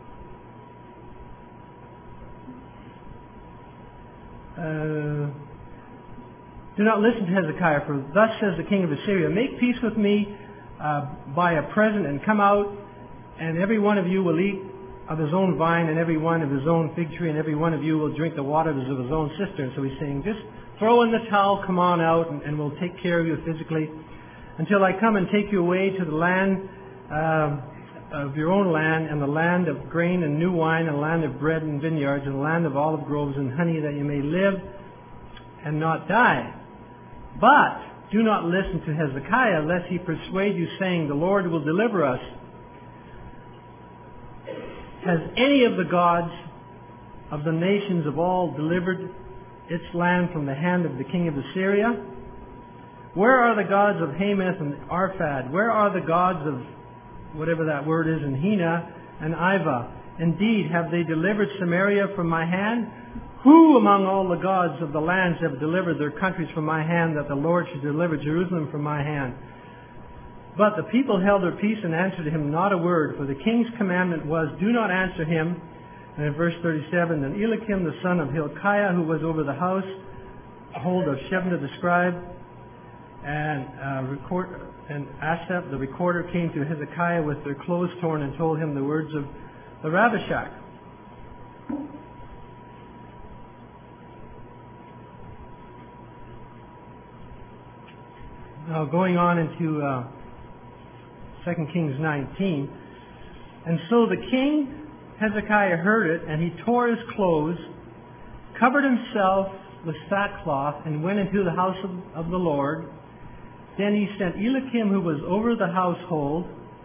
uh, do not listen to Hezekiah, for thus says the king of Assyria, make peace with me uh, by a present, and come out, and every one of you will eat of his own vine, and every one of his own fig tree, and every one of you will drink the waters of his own cistern." So he's saying, just throw in the towel, come on out, and, and we'll take care of you physically, until I come and take you away to the land uh, of your own land, and the land of grain and new wine, and the land of bread and vineyards, and the land of olive groves and honey, that you may live and not die. But do not listen to Hezekiah, lest he persuade you, saying, the Lord will deliver us. Has any of the gods of the nations of all delivered its land from the hand of the king of Assyria? Where are the gods of Hamath and Arphad? Where are the gods of whatever that word is in Hena and Iva? Indeed, have they delivered Samaria from my hand? Who among all the gods of the lands have delivered their countries from my hand, that the Lord should deliver Jerusalem from my hand? But the people held their peace and answered him not a word, for the king's commandment was, do not answer him. And in verse thirty-seven, then Eliakim the son of Hilkiah, who was over the house, hold of Shebna the scribe, and uh, record, and Asaph the recorder came to Hezekiah with their clothes torn, and told him the words of the Rabshakeh. Now going on into uh, Second Kings nineteen. And so the king Hezekiah heard it, and he tore his clothes, covered himself with sackcloth, and went into the house of, of the Lord. Then he sent Eliakim, who was over the household,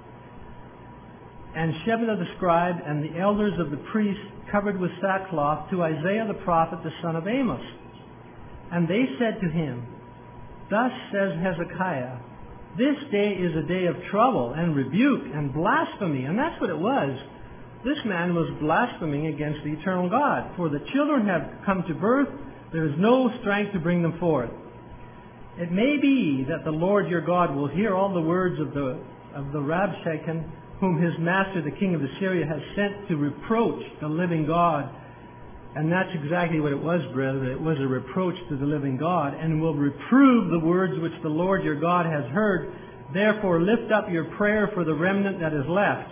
and Shebna the scribe, and the elders of the priests, covered with sackcloth, to Isaiah the prophet, the son of Amos. And they said to him, thus says Hezekiah, this day is a day of trouble and rebuke and blasphemy. And that's what it was. This man was blaspheming against the eternal God. For the children have come to birth, there is no strength to bring them forth. It may be that the Lord your God will hear all the words of the of the Rabshakeh, whom his master the king of Assyria has sent to reproach the living God. And that's exactly what it was, brethren. It was a reproach to the living God, and will reprove the words which the Lord your God has heard. Therefore lift up your prayer for the remnant that is left.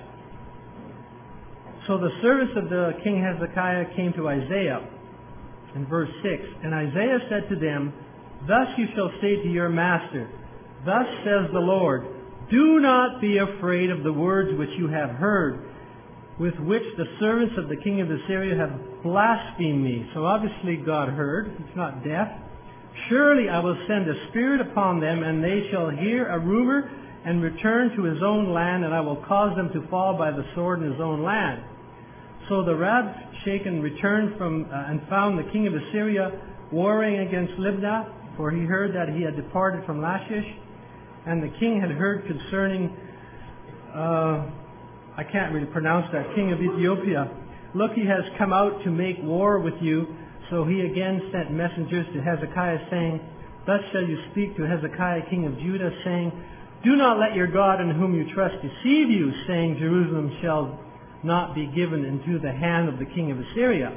So the servants of the king Hezekiah came to Isaiah in verse six. And Isaiah said to them, thus you shall say to your master, thus says the Lord, do not be afraid of the words which you have heard, with which the servants of the king of Assyria have blasphemed me. So obviously God heard. It's not deaf. Surely I will send a spirit upon them, and they shall hear a rumor and return to his own land, and I will cause them to fall by the sword in his own land. So the Rabshakeh returned from uh, and found the king of Assyria warring against Libnah, for he heard that he had departed from Lachish. And the king had heard concerning uh, I can't really pronounce that, king of Ethiopia, look, he has come out to make war with you. So he again sent messengers to Hezekiah, saying, thus shall you speak to Hezekiah, king of Judah, saying, do not let your God in whom you trust deceive you, saying, Jerusalem shall not be given into the hand of the king of Assyria.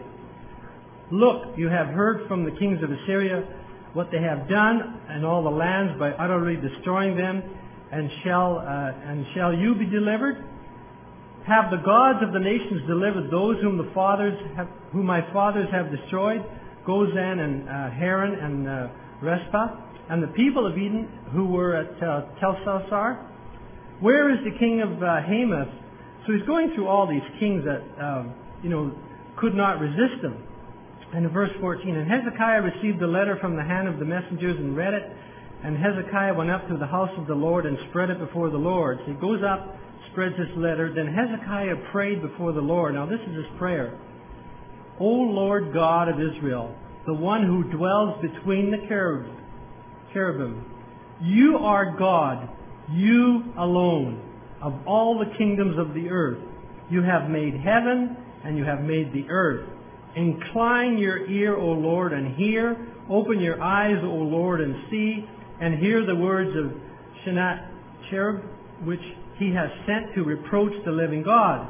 Look, you have heard from the kings of Assyria what they have done in all the lands by utterly destroying them, and shall uh, and shall you be delivered? Have the gods of the nations delivered those whom the fathers have, whom my fathers have destroyed, Gozan and uh, Haran and uh, Respha, and the people of Eden who were at uh, Telselsar? Where is the king of uh, Hamath? So he's going through all these kings that uh, you know could not resist him. And in verse fourteen, and Hezekiah received the letter from the hand of the messengers and read it. And Hezekiah went up to the house of the Lord and spread it before the Lord. So he goes up, spreads this letter. Then Hezekiah prayed before the Lord. Now this is his prayer. O Lord God of Israel, the one who dwells between the cherub, cherubim, you are God, you alone, of all the kingdoms of the earth. You have made heaven and you have made the earth. Incline your ear, O Lord, and hear. Open your eyes, O Lord, and see, and hear the words of Sennacherib, which he has sent to reproach the living God.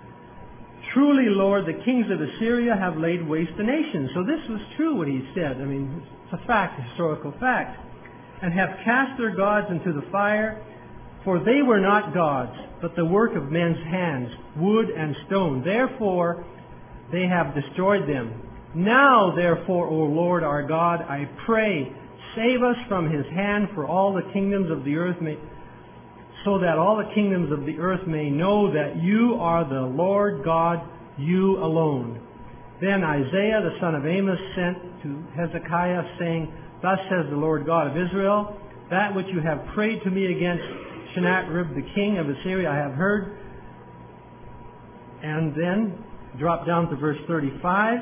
Truly, Lord, the kings of Assyria have laid waste the nation. So this was true what he said. I mean, it's a fact, a historical fact. And have cast their gods into the fire, for they were not gods, but the work of men's hands, wood and stone. Therefore, they have destroyed them. Now, therefore, O Lord our God, I pray, save us from his hand, for all the kingdoms of the earth may, so that all the kingdoms of the earth may know that you are the Lord God, you alone. Then Isaiah the son of Amos sent to Hezekiah, saying, thus says the Lord God of Israel, that which you have prayed to me against Sennacherib the king of Assyria I have heard. And then drop down to verse thirty-five.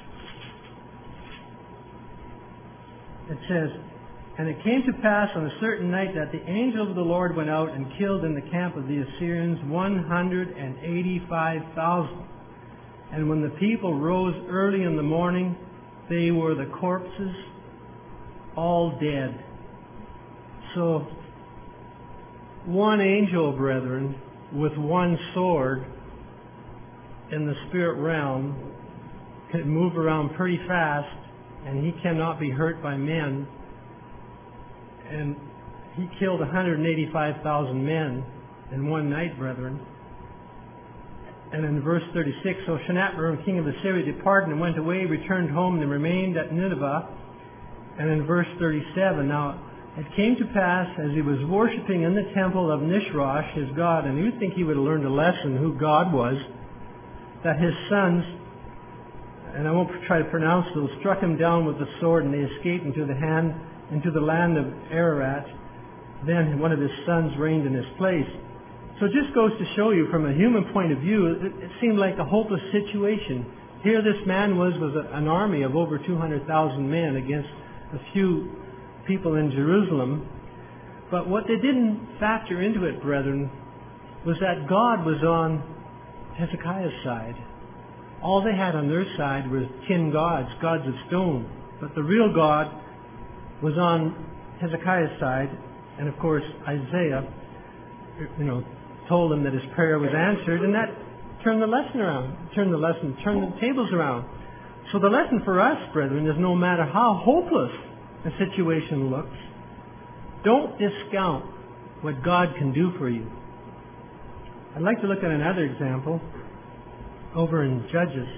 It says, and it came to pass on a certain night that the angel of the Lord went out and killed in the camp of the Assyrians one hundred eighty-five thousand. And when the people rose early in the morning, they were the corpses, all dead. So, one angel, brethren, with one sword in the spirit realm can move around pretty fast, and he cannot be hurt by men. And he killed one hundred eighty-five thousand men in one night, brethren. And in verse thirty-six, so Sennacherib, king of Assyria, departed and went away, returned home, and remained at Nineveh. And in verse thirty-seven, now it came to pass, as he was worshipping in the temple of Nishrosh, his god, and you'd think he would have learned a lesson who God was, that his sons, and I won't try to pronounce those, struck him down with the sword, and they escaped into the hand, into the land of Ararat. Then one of his sons reigned in his place. So it just goes to show you, from a human point of view, it, it seemed like a hopeless situation. Here this man was, was a, an army of over two hundred thousand men against a few people in Jerusalem. But what they didn't factor into it, brethren, was that God was on Hezekiah's side. All they had on their side were tin gods, gods of stone. But the real God was on Hezekiah's side. And of course, Isaiah, you know, told him that his prayer was answered, and that turned the lesson around, turned the lesson, turned the tables around. So the lesson for us, brethren, is no matter how hopeless a situation looks, don't discount what God can do for you. I'd like to look at another example over in Judges.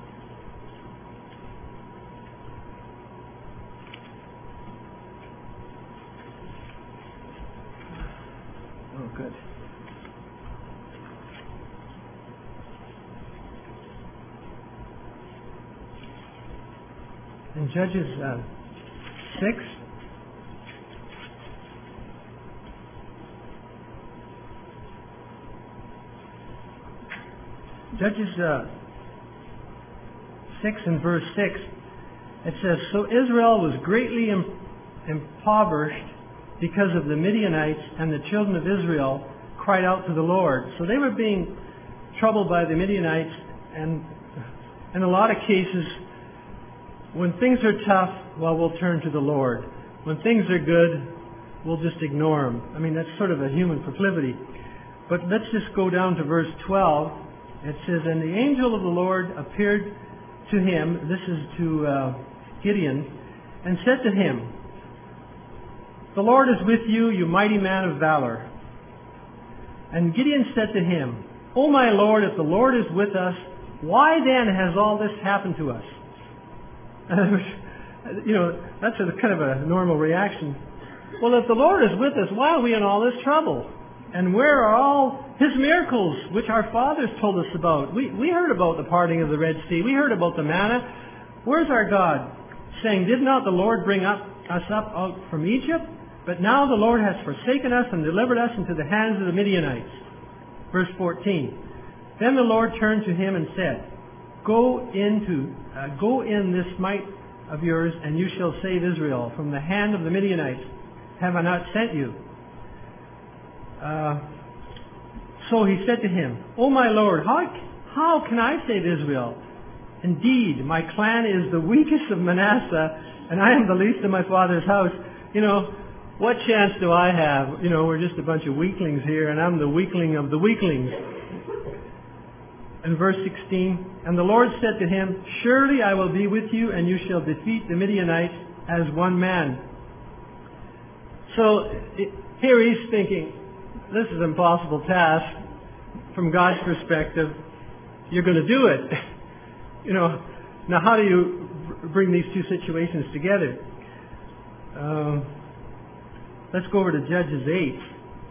Oh, good. In Judges uh, six, Judges uh, six and verse six, it says, so Israel was greatly im- impoverished because of the Midianites, and the children of Israel cried out to the Lord. So they were being troubled by the Midianites, and in a lot of cases, when things are tough, well, we'll turn to the Lord. When things are good, we'll just ignore them. I mean, that's sort of a human proclivity. But let's just go down to verse twelve. It says, "And the angel of the Lord appeared to him," this is to uh, Gideon, "and said to him, 'The Lord is with you, you mighty man of valor.' And Gideon said to him, 'O my Lord, if the Lord is with us, why then has all this happened to us?'" You know, that's a kind of a normal reaction. Well, if the Lord is with us, why are we in all this trouble? And where are all His miracles, which our fathers told us about? We, we heard about the parting of the Red Sea. We heard about the manna. Where's our God? Saying, "Did not the Lord bring up, us up out from Egypt? But now the Lord has forsaken us and delivered us into the hands of the Midianites." Verse fourteen. "Then the Lord turned to him and said, Go into, uh, go in this might of yours, and you shall save Israel from the hand of the Midianites. Have I not sent you?" Uh, so he said to him, "O my Lord, how, how can I save Israel? Indeed, my clan is the weakest of Manasseh, and I am the least of my father's house." You know, what chance do I have? You know, we're just a bunch of weaklings here, and I'm the weakling of the weaklings. In verse sixteen, "And the Lord said to him, Surely I will be with you, and you shall defeat the Midianites as one man." So it, here he's thinking, this is an impossible task. From God's perspective, you're going to do it. You know, now how do you bring these two situations together? Um, let's go over to Judges eight.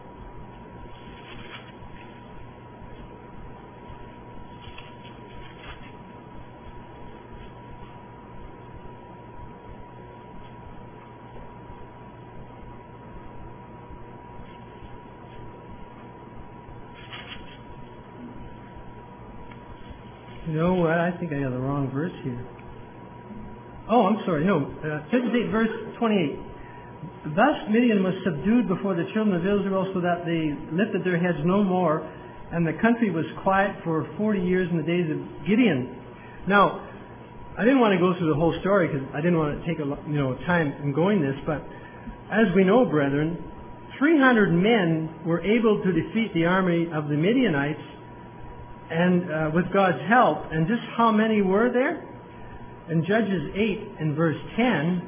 No, I think I got the wrong verse here. Oh, I'm sorry. No, uh, Judges eight, verse twenty-eight. "Thus Midian was subdued before the children of Israel, so that they lifted their heads no more, and the country was quiet for forty years in the days of Gideon." Now, I didn't want to go through the whole story because I didn't want to take a you know time in going this, but as we know, brethren, three hundred men were able to defeat the army of the Midianites, and uh, with God's help. And just how many were there? In Judges eight and verse ten,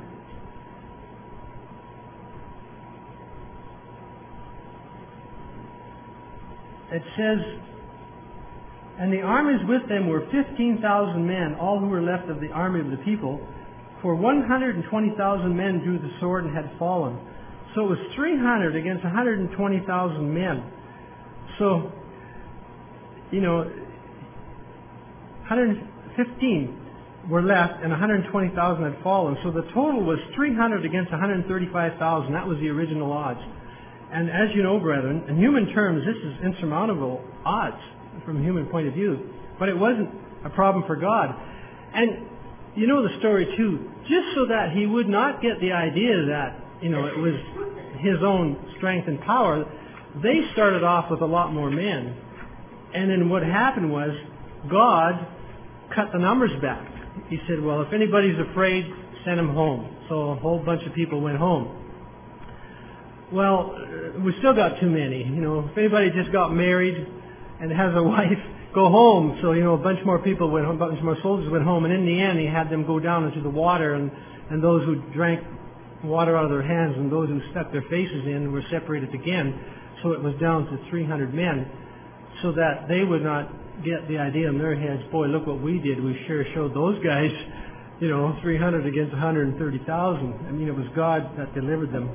it says, "And the armies with them were fifteen thousand men, all who were left of the army of the people. For one hundred twenty thousand men drew the sword and had fallen." So it was three hundred against one hundred twenty thousand men. So, you know, one hundred fifteen were left and one hundred twenty thousand had fallen. So the total was three hundred against one hundred thirty-five thousand. That was the original odds. And as you know, brethren, in human terms, this is insurmountable odds from a human point of view. But it wasn't a problem for God. And you know the story too. Just so that he would not get the idea that, you know, it was his own strength and power, they started off with a lot more men. And then what happened was God cut the numbers back. He said, well, if anybody's afraid, send them home. So a whole bunch of people went home. Well, we still got too many. You know, if anybody just got married and has a wife, go home. So, you know, a bunch more people went home, a bunch more soldiers went home. And in the end, he had them go down into the water, and, and those who drank water out of their hands and those who stuck their faces in were separated again. So it was down to three hundred men, so that they would not get the idea in their heads, boy, look what we did. We sure showed those guys, you know, three hundred against one hundred thirty thousand. I mean, it was God that delivered them.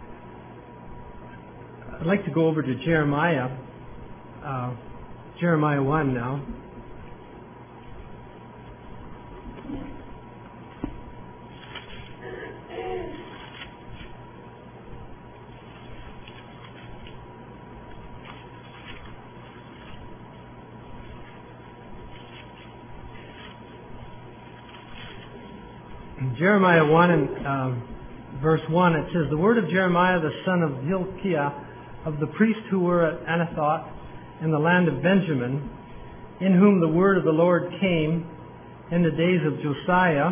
I'd like to go over to Jeremiah, uh, Jeremiah one now. Jeremiah one and um, verse one, it says, the word of Jeremiah the son of Hilkiah, of the priests who were at Anathoth in the land of Benjamin, in whom the word of the Lord came in the days of Josiah,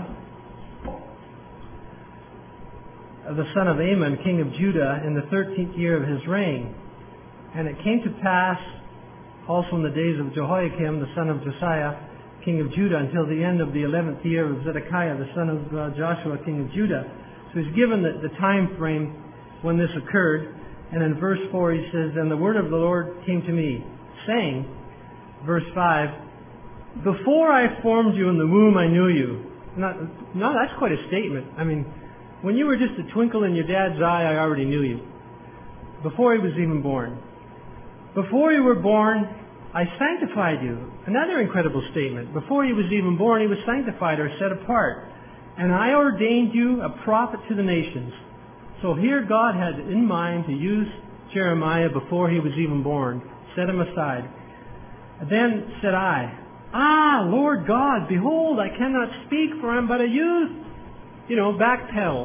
the son of Amon, king of Judah, in the thirteenth year of his reign. And it came to pass also in the days of Jehoiakim, the son of Josiah, king of Judah, until the end of the eleventh year of Zedekiah, the son of uh, Joshua, king of Judah. So he's given the, the time frame when this occurred. And in verse four he says, "And the word of the Lord came to me, saying," verse five, "Before I formed you in the womb, I knew you." Now, now that's quite a statement. I mean, when you were just a twinkle in your dad's eye, I already knew you. Before he was even born. Before you were born, I sanctified you. Another incredible statement. Before he was even born, he was sanctified or set apart. "And I ordained you a prophet to the nations." So here God had in mind to use Jeremiah before he was even born. Set him aside. "Then said I, Ah, Lord God, behold, I cannot speak, for I am but a youth." You know, backpedal.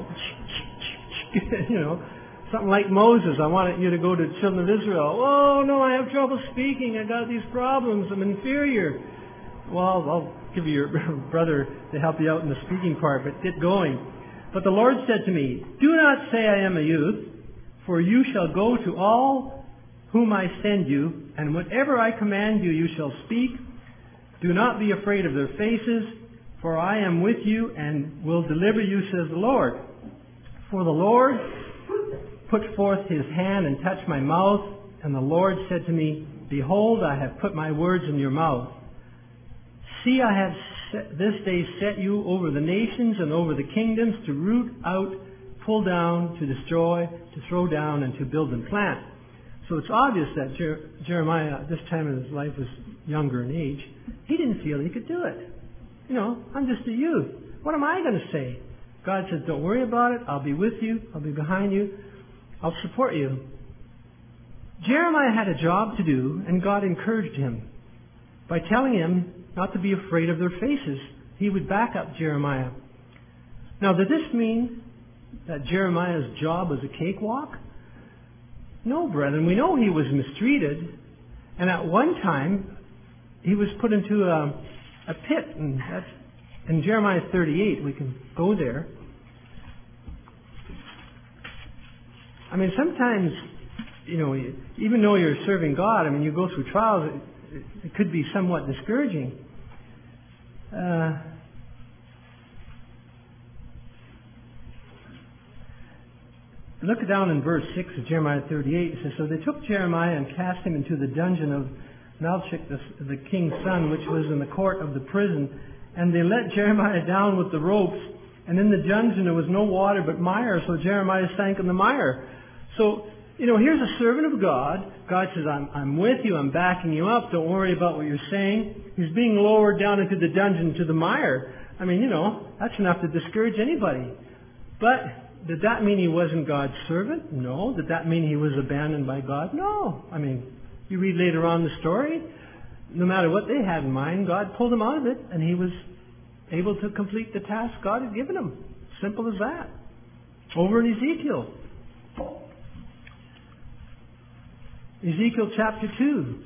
You know, something like Moses. "I wanted you to go to the children of Israel. Oh, no, I have trouble speaking. I got these problems. I'm inferior." Well, I'll, I'll give you your brother to help you out in the speaking part, but get going. "But the Lord said to me, Do not say I am a youth, for you shall go to all whom I send you, and whatever I command you, you shall speak. Do not be afraid of their faces, for I am with you and will deliver you, says the Lord. For the Lord put forth his hand and touched my mouth, and the Lord said to me, Behold, I have put my words in your mouth. See, I have set, this day set you over the nations and over the kingdoms to root out, pull down, to destroy, to throw down, and to build and plant." So it's obvious that Jer- Jeremiah at this time in his life was younger in age. He didn't feel he could do it. You know, I'm just a youth. What am I going to say? God says, don't worry about it. I'll be with you. I'll be behind you. I'll support you. Jeremiah had a job to do, and God encouraged him by telling him not to be afraid of their faces. He would back up Jeremiah. Now, did this mean that Jeremiah's job was a cakewalk? No, brethren. We know he was mistreated, and at one time he was put into a, a pit, and that's in Jeremiah thirty-eight. We can go there. I mean, sometimes, you know, even though you're serving God, I mean, you go through trials, it, it could be somewhat discouraging. Uh, look down in verse six of Jeremiah thirty-eight. It says, "So they took Jeremiah and cast him into the dungeon of Malchich, the, the king's son, which was in the court of the prison. And they let Jeremiah down with the ropes. And in the dungeon there was no water but mire, so Jeremiah sank in the mire." So, you know, here's a servant of God. God says, I'm, I'm with you. I'm backing you up. Don't worry about what you're saying. He's being lowered down into the dungeon to the mire. I mean, you know, that's enough to discourage anybody. But did that mean he wasn't God's servant? No. Did that mean he was abandoned by God? No. I mean, you read later on the story, no matter what they had in mind, God pulled him out of it, and he was able to complete the task God had given him. Simple as that. Over in Ezekiel. Ezekiel chapter two.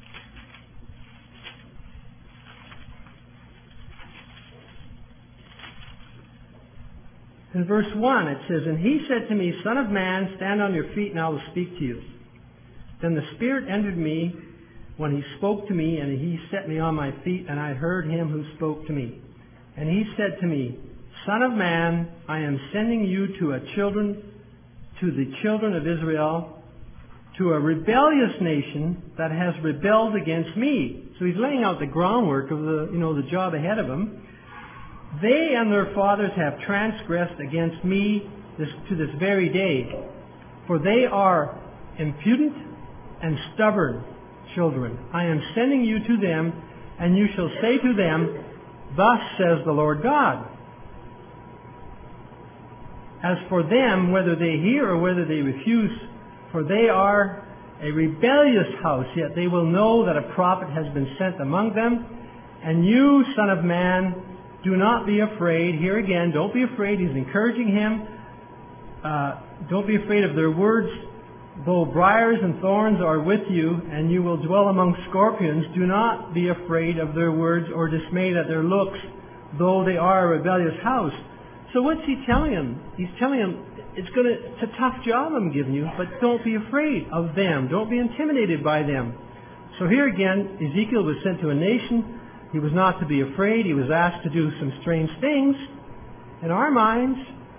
In verse one it says, "And he said to me, Son of man, stand on your feet and I will speak to you. Then the Spirit entered me when he spoke to me, and he set me on my feet, and I heard him who spoke to me. And he said to me, Son of man, I am sending you to a children, to the children of Israel, to a rebellious nation that has rebelled against me." So he's laying out the groundwork of the, you know, the job ahead of him. "They and their fathers have transgressed against me this, to this very day, for they are impudent and stubborn children. I am sending you to them, and you shall say to them, Thus says the Lord God. As for them, whether they hear or whether they refuse, for they are a rebellious house, yet they will know that a prophet has been sent among them. And you, son of man, do not be afraid." Here again, don't be afraid. He's encouraging him. Uh, don't be afraid of their words. though briars and thorns are with you, and you will dwell among scorpions, do not be afraid of their words or dismayed at their looks, though they are a rebellious house. So what's he telling him? He's telling him, it's gonna, it's a tough job I'm giving you, but don't be afraid of them. Don't be intimidated by them. So here again, Ezekiel was sent to a nation. He was not to be afraid. He was asked to do some strange things. In our minds,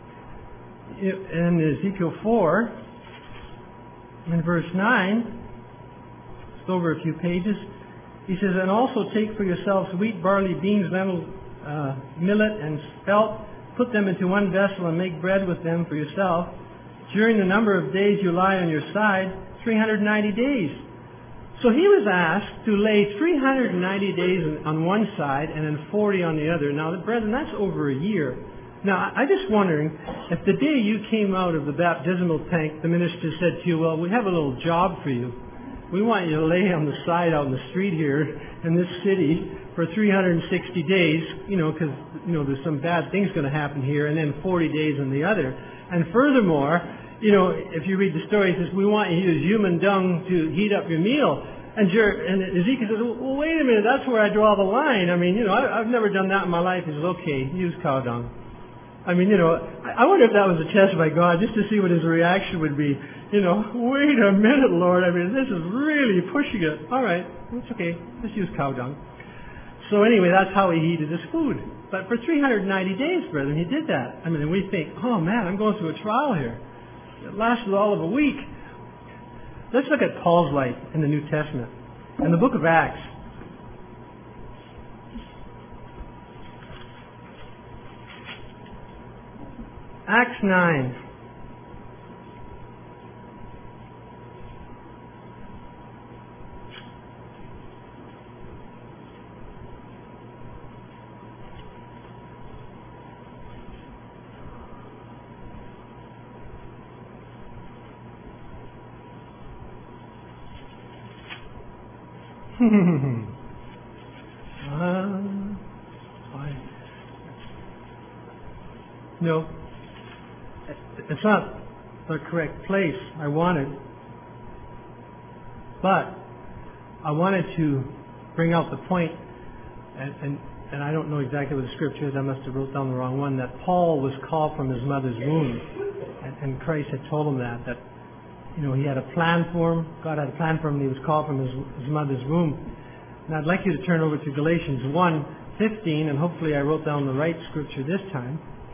in Ezekiel four, in verse nine, it's over a few pages, he says, and also take for yourselves wheat, barley, beans, lentils, uh, millet, and spelt. Put them into one vessel and make bread with them for yourself. During the number of days you lie on your side, three hundred ninety days. So he was asked to lay three hundred ninety days on one side and then forty on the other. Now, brethren, that's over a year. Now, I'm just wondering, if the day you came out of the baptismal tank, the minister said to you, well, we have a little job for you. We want you to lay on the side out in the street here in this city for three hundred sixty days, you know, because, you know, there's some bad things going to happen here, and then forty days on the other. And furthermore, you know, if you read the story, it says, we want you to use human dung to heat up your meal. And, Jer- and Ezekiel says, well, wait a minute, that's where I draw the line. I mean, you know, I, I've never done that in my life. He says, okay, use cow dung. I mean, you know, I wonder if that was a test by God, just to see what his reaction would be. You know, wait a minute, Lord. I mean, this is really pushing it. All right, it's okay. Just use cow dung. So anyway, that's how he heated his food. But for three hundred ninety days, brethren, he did that. I mean, and we think, oh man, I'm going through a trial here. It lasted all of a week. Let's look at Paul's life in the New Testament. In the book of Acts. Acts nine. uh, no. It's not the correct place I wanted, but I wanted to bring out the point, and, and, and I don't know exactly what the scripture is. I must have wrote down the wrong one, that Paul was called from his mother's womb, and, and Christ had told him that, that, you know, he had a plan for him. God had a plan for him, and he was called from his, his mother's womb. And I'd like you to turn over to Galatians one fifteen, and hopefully I wrote down the right scripture this time.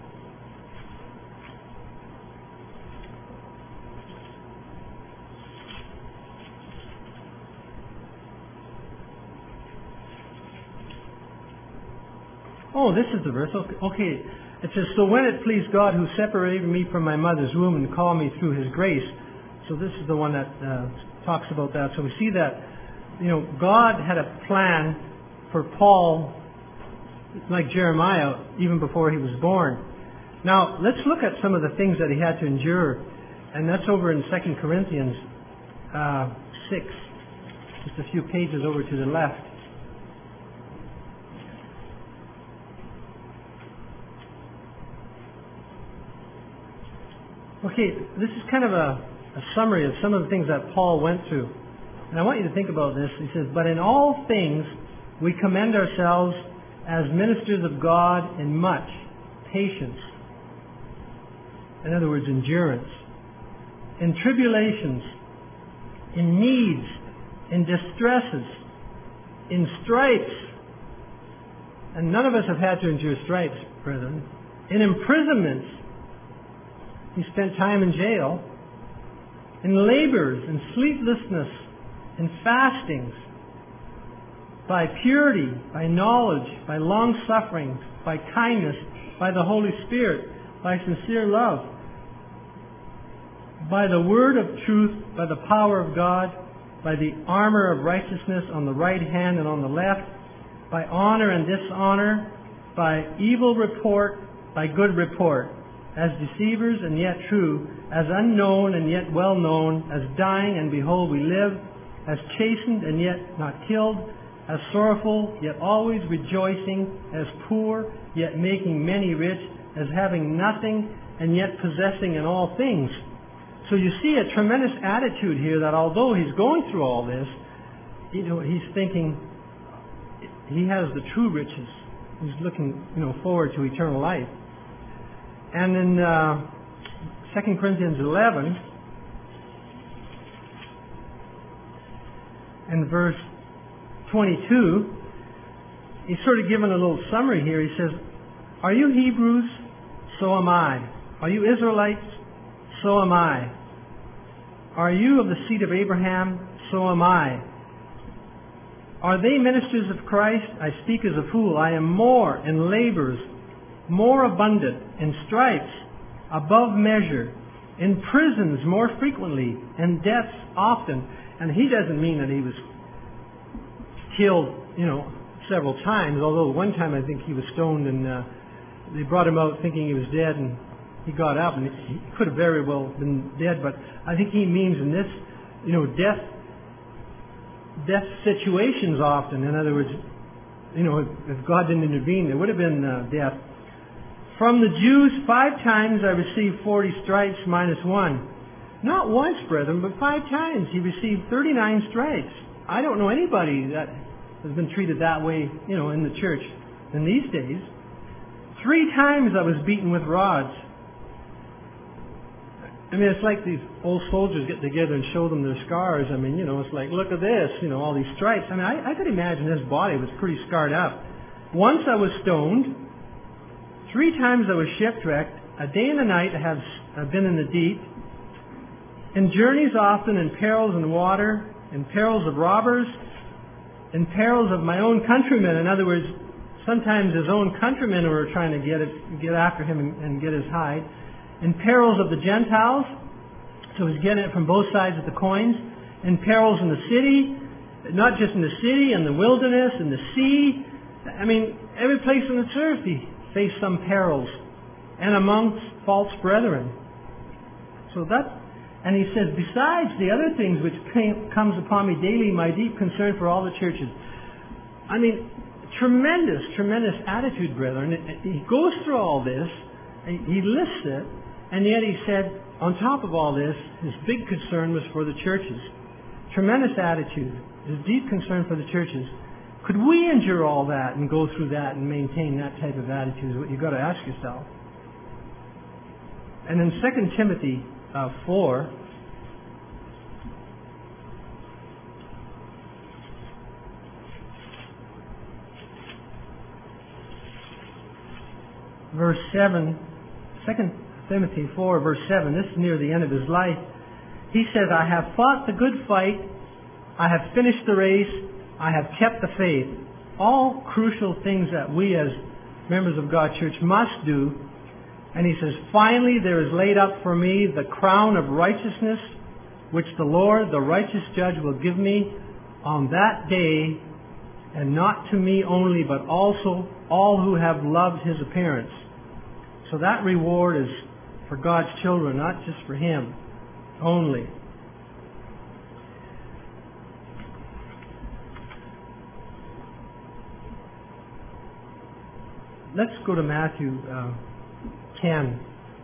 Oh, this is the verse. Okay. It says, so when it pleased God who separated me from my mother's womb and called me through his grace. So this is the one that uh, talks about that. So we see that, you know, God had a plan for Paul, like Jeremiah, even before he was born. Now, let's look at some of the things that he had to endure. And that's over in Second Corinthians uh, six. Just a few pages over to the left. Okay, this is kind of a, a summary of some of the things that Paul went through. And I want you to think about this. He says, but in all things we commend ourselves as ministers of God in much patience. In other words, endurance. In tribulations, in needs, in distresses, in stripes. And none of us have had to endure stripes, brethren. In imprisonments. He spent time in jail, in labors, in sleeplessness, in fastings, by purity, by knowledge, by long-suffering, by kindness, by the Holy Spirit, by sincere love, by the word of truth, by the power of God, by the armor of righteousness on the right hand and on the left, by honor and dishonor, by evil report, by good report, as deceivers and yet true, as unknown and yet well known, as dying and behold we live, as chastened and yet not killed, as sorrowful yet always rejoicing, as poor yet making many rich, as having nothing and yet possessing in all things. So you see a tremendous attitude here that although he's going through all this, you know, he's thinking he has the true riches. He's looking, you know, forward to eternal life. And in uh, Second Corinthians eleven, and verse twenty-two, he's sort of given a little summary here. He says, "Are you Hebrews? So am I. Are you Israelites? So am I. Are you of the seed of Abraham? So am I. Are they ministers of Christ? I speak as a fool. I am more in labors, more abundant, in stripes, above measure, in prisons more frequently, in deaths often." And he doesn't mean that he was killed, you know, several times, although one time I think he was stoned and uh, they brought him out thinking he was dead, and he got up, and he could have very well been dead. But I think he means in this, you know, death death situations often. In other words, you know, if, if God didn't intervene, there would have been uh, death. "From the Jews five times I received forty stripes minus one." Not once, brethren, but five times he received thirty-nine stripes. I don't know anybody that has been treated that way, you know, in the church in these days. Three times I was beaten with rods. I mean, it's like these old soldiers get together and show them their scars. I mean, you know, it's like, look at this, you know, all these stripes. I mean, I, I could imagine his body was pretty scarred up. Once I was stoned. Three times I was shipwrecked. A day and a night I have I've been in the deep. In journeys often, in perils in water, in perils of robbers, in perils of my own countrymen. In other words, sometimes his own countrymen were trying to get it, get after him and, and get his hide. In perils of the Gentiles, so he's getting it from both sides of the coins. In perils in the city, not just in the city, in the wilderness, in the sea. I mean, every place on this earth he faced some perils. And amongst false brethren. So that, and he says, besides the other things which came, comes upon me daily, my deep concern for all the churches. I mean, tremendous, tremendous attitude, brethren. He goes through all this, he lists it, and yet he said, on top of all this, his big concern was for the churches. Tremendous attitude, his deep concern for the churches. Could we endure all that and go through that and maintain that type of attitude is what you've got to ask yourself. And in Second Timothy uh, four, verse seven, Second Timothy four, verse seven, this is near the end of his life. He says, I have fought the good fight, I have finished the race, I have kept the faith. All crucial things that we as members of God's church must do. And he says, finally there is laid up for me the crown of righteousness, which the Lord, the righteous judge, will give me on that day, and not to me only, but also all who have loved his appearance. So that reward is for God's children, not just for him only. Let's go to Matthew uh, ten.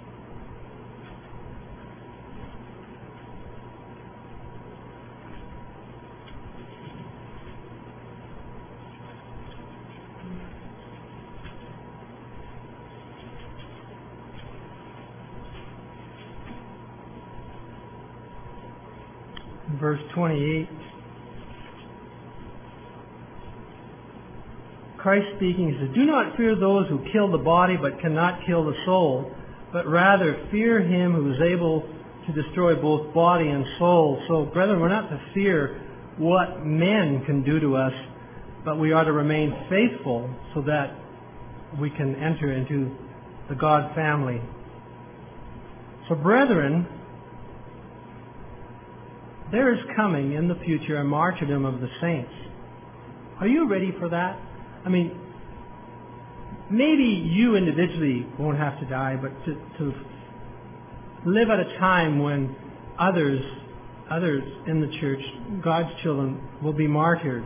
Verse twenty-eight. Christ speaking, he says, do not fear those who kill the body but cannot kill the soul, but rather fear him who is able to destroy both body and soul. So, brethren, we're not to fear what men can do to us, but we are to remain faithful so that we can enter into the God family. So, brethren, there is coming in the future a martyrdom of the saints. Are you ready for that? I mean, maybe you individually won't have to die, but to, to live at a time when others, others in the church, God's children, will be martyred.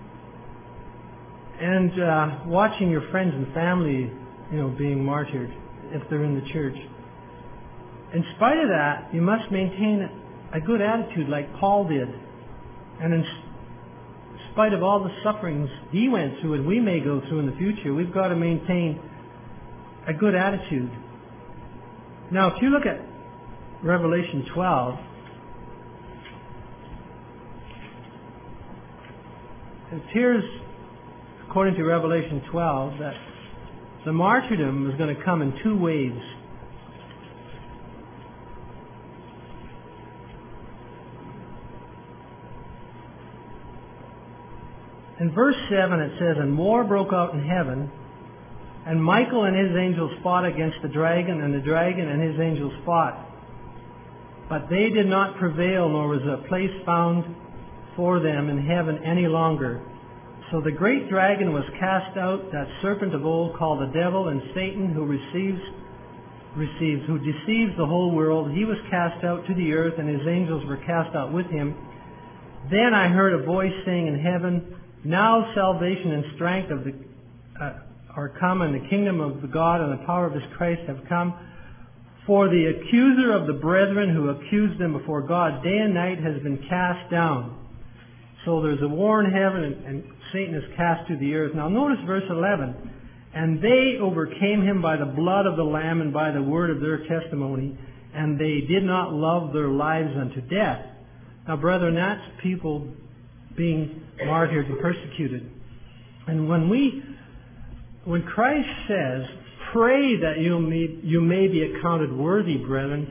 And uh, watching your friends and family, you know, being martyred if they're in the church. in spite of that, you must maintain a good attitude like Paul did. And in spite of all the sufferings he went through and we may go through in the future, we've got to maintain a good attitude. Now, if you look at Revelation twelve, it appears, according to Revelation twelve, that the martyrdom is going to come in two waves. In verse seven it says, "And war broke out in heaven, and Michael and his angels fought against the dragon, and the dragon and his angels fought. But they did not prevail, nor was a place found for them in heaven any longer. So the great dragon was cast out, that serpent of old called the devil and Satan, who receives, receives, who deceives the whole world. He was cast out to the earth, and his angels were cast out with him. Then I heard a voice saying in heaven, Now salvation and strength of the uh, are come, and the kingdom of the God and the power of his Christ have come. For the accuser of the brethren who accused them before God day and night has been cast down." So there's a war in heaven, and, and Satan is cast to the earth. Now notice verse eleven. "And they overcame him by the blood of the Lamb and by the word of their testimony, and they did not love their lives unto death." Now, brethren, that's people being martyred and persecuted. And when we, when Christ says, "Pray that you may, you may be accounted worthy," brethren,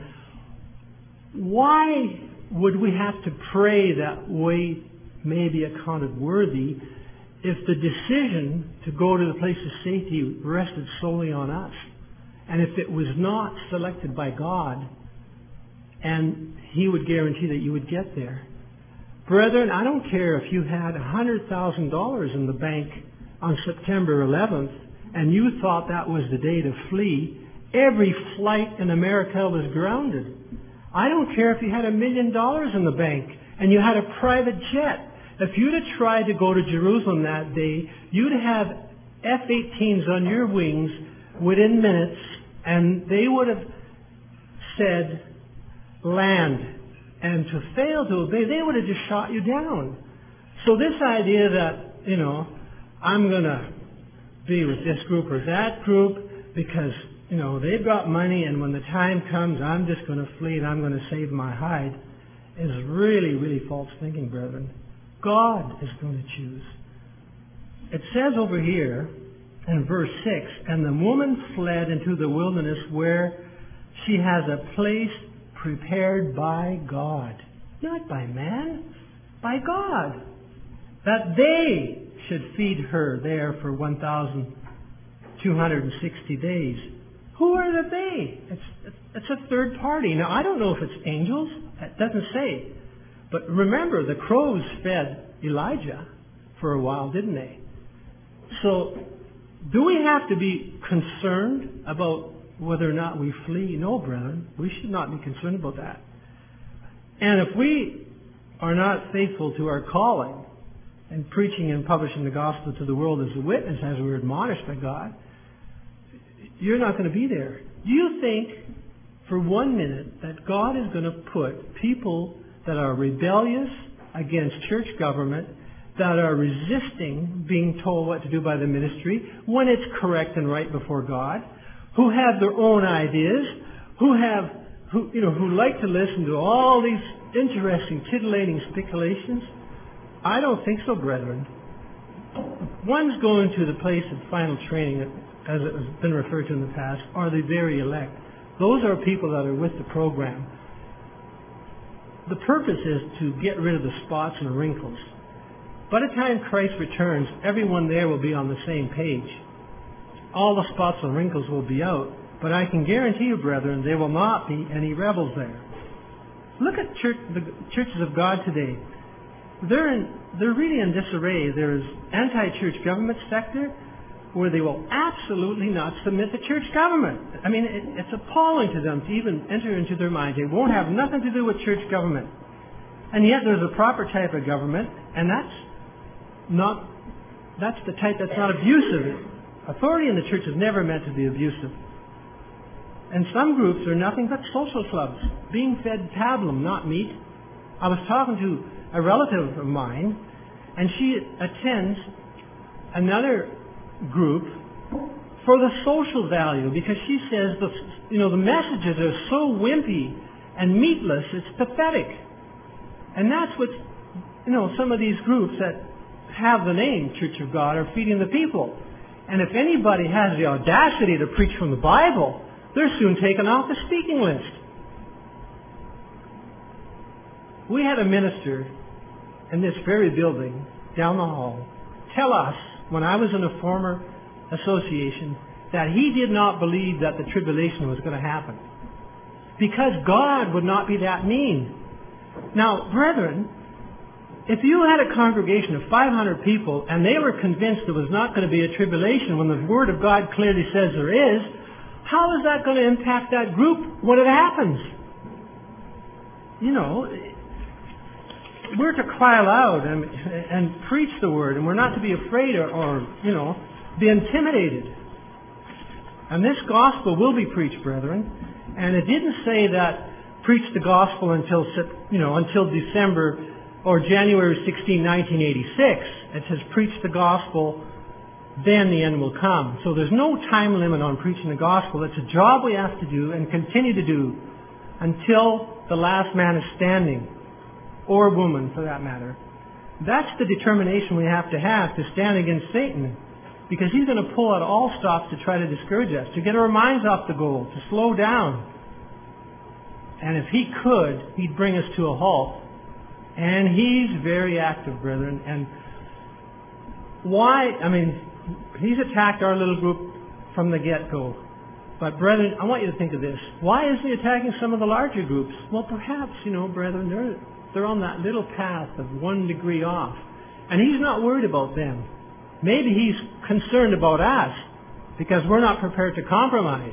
why would we have to pray that we may be accounted worthy if the decision to go to the place of safety rested solely on us? And if it was not selected by God, and He would guarantee that you would get there. Brethren, I don't care if you had one hundred thousand dollars in the bank on September eleventh and you thought that was the day to flee. Every flight in America was grounded. I don't care if you had a million dollars in the bank and you had a private jet. If you'd have tried to go to Jerusalem that day, you'd have F eighteens on your wings within minutes, and they would have said, "Land." And to fail to obey, they would have just shot you down. So this idea that, you know, I'm going to be with this group or that group because, you know, they've got money, and when the time comes, I'm just going to flee and I'm going to save my hide, is really, really false thinking, brethren. God is going to choose. It says over here in verse six, "And the woman fled into the wilderness where she has a place prepared by God," not by man, by God, "that they should feed her there for one thousand two hundred sixty days. Who are the they? It's, it's a third party. Now, I don't know if it's angels. It doesn't say. But remember, the crows fed Elijah for a while, didn't they? So, do we have to be concerned about whether or not we flee? No, brethren. We should not be concerned about that. And if we are not faithful to our calling and preaching and publishing the gospel to the world as a witness, as we're admonished by God, you're not going to be there. Do you think for one minute that God is going to put people that are rebellious against church government, that are resisting being told what to do by the ministry when it's correct and right before God, who have their own ideas, who have, who, you know, who like to listen to all these interesting, titillating speculations? I don't think so, brethren. One's going to the place of final training, as it has been referred to in the past, are the very elect. Those are people that are with the program. The purpose is to get rid of the spots and wrinkles. By the time Christ returns, everyone there will be on the same page. All the spots and wrinkles will be out, but I can guarantee you, brethren, there will not be any rebels there. Look at church, the churches of God today. They're in, they're really in disarray. There's anti-church government sector where they will absolutely not submit to church government. I mean, it, it's appalling to them to even enter into their minds. It won't have nothing to do with church government. And yet there's a proper type of government, and that's not, that's the type that's not abusive. Authority in the church is never meant to be abusive. And some groups are nothing but social clubs, being fed pablum, not meat. I was talking to a relative of mine, and she attends another group for the social value, because she says the you know the messages are so wimpy and meatless, it's pathetic. And that's what you know some of these groups that have the name Church of God are feeding the people. And if anybody has the audacity to preach from the Bible, they're soon taken off the speaking list. We had a minister in this very building down the hall tell us, when I was in a former association, that he did not believe that the tribulation was going to happen, because God would not be that mean. Now, brethren, if you had a congregation of five hundred people and they were convinced there was not going to be a tribulation when the Word of God clearly says there is, how is that going to impact that group when it happens? You know, we're to cry aloud and, and preach the Word, and we're not to be afraid or, or, you know, be intimidated. And this gospel will be preached, brethren. And it didn't say that preach the gospel until, you know, until December or January sixteenth, nineteen eighty-six. It says preach the gospel, then the end will come. So there's no time limit on preaching the gospel. It's a job we have to do and continue to do until the last man is standing, or woman for that matter. That's the determination we have to have to stand against Satan, because he's going to pull out all stops to try to discourage us, to get our minds off the goal, to slow down. And if he could, he'd bring us to a halt. And he's very active, brethren. And why? I mean, he's attacked our little group from the get-go. But, brethren, I want you to think of this. Why isn't he attacking some of the larger groups? Well, perhaps, you know, brethren, they're, they're on that little path of one degree off. And he's not worried about them. Maybe he's concerned about us because we're not prepared to compromise.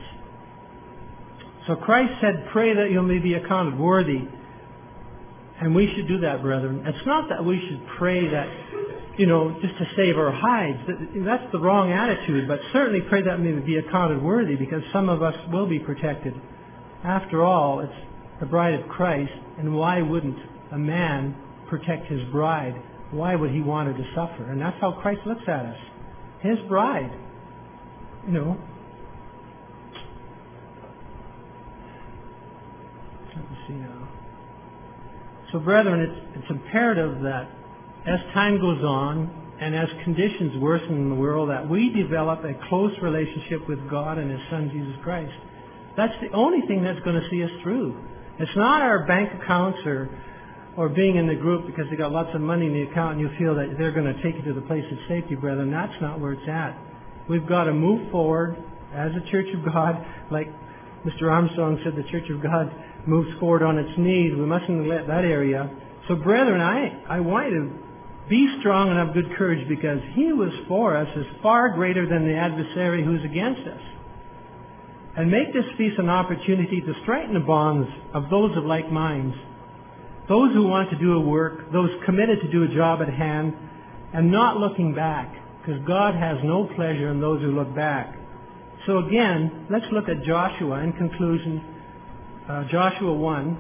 So Christ said, pray that you may be accounted worthy. And we should do that, brethren. It's not that we should pray that, you know, just to save our hides. That's the wrong attitude. But certainly pray that we may be accounted worthy, because some of us will be protected. After all, it's the bride of Christ. And why wouldn't a man protect his bride? Why would he want her to suffer? And that's how Christ looks at us. His bride. You know. Let me see now. So, brethren, it's, it's imperative that as time goes on and as conditions worsen in the world, that we develop a close relationship with God and His Son, Jesus Christ. That's the only thing that's going to see us through. It's not our bank accounts or or being in the group because they got lots of money in the account and you feel that they're going to take you to the place of safety, brethren. That's not where it's at. We've got to move forward as a Church of God. Like Mister Armstrong said, the Church of God moves forward on its knees. We mustn't neglect that area. So, brethren, I, I want you to be strong and have good courage, because He who is for us is far greater than the adversary who's against us. And make this feast an opportunity to strengthen the bonds of those of like minds, those who want to do a work, those committed to do a job at hand, and not looking back, because God has no pleasure in those who look back. So again, let's look at Joshua in conclusion. Uh, Joshua one.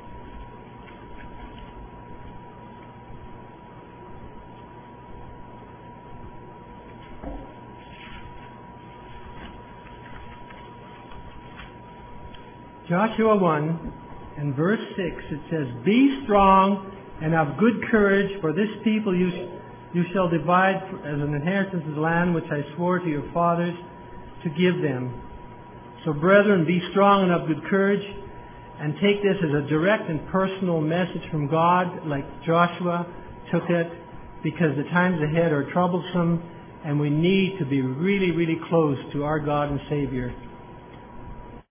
Joshua one, in verse six, it says, be strong and have good courage, for this people you, you shall divide as an inheritance of the land which I swore to your fathers to give them. So, brethren, be strong and have good courage, and take this as a direct and personal message from God, like Joshua took it, because the times ahead are troublesome, and we need to be really, really close to our God and Savior.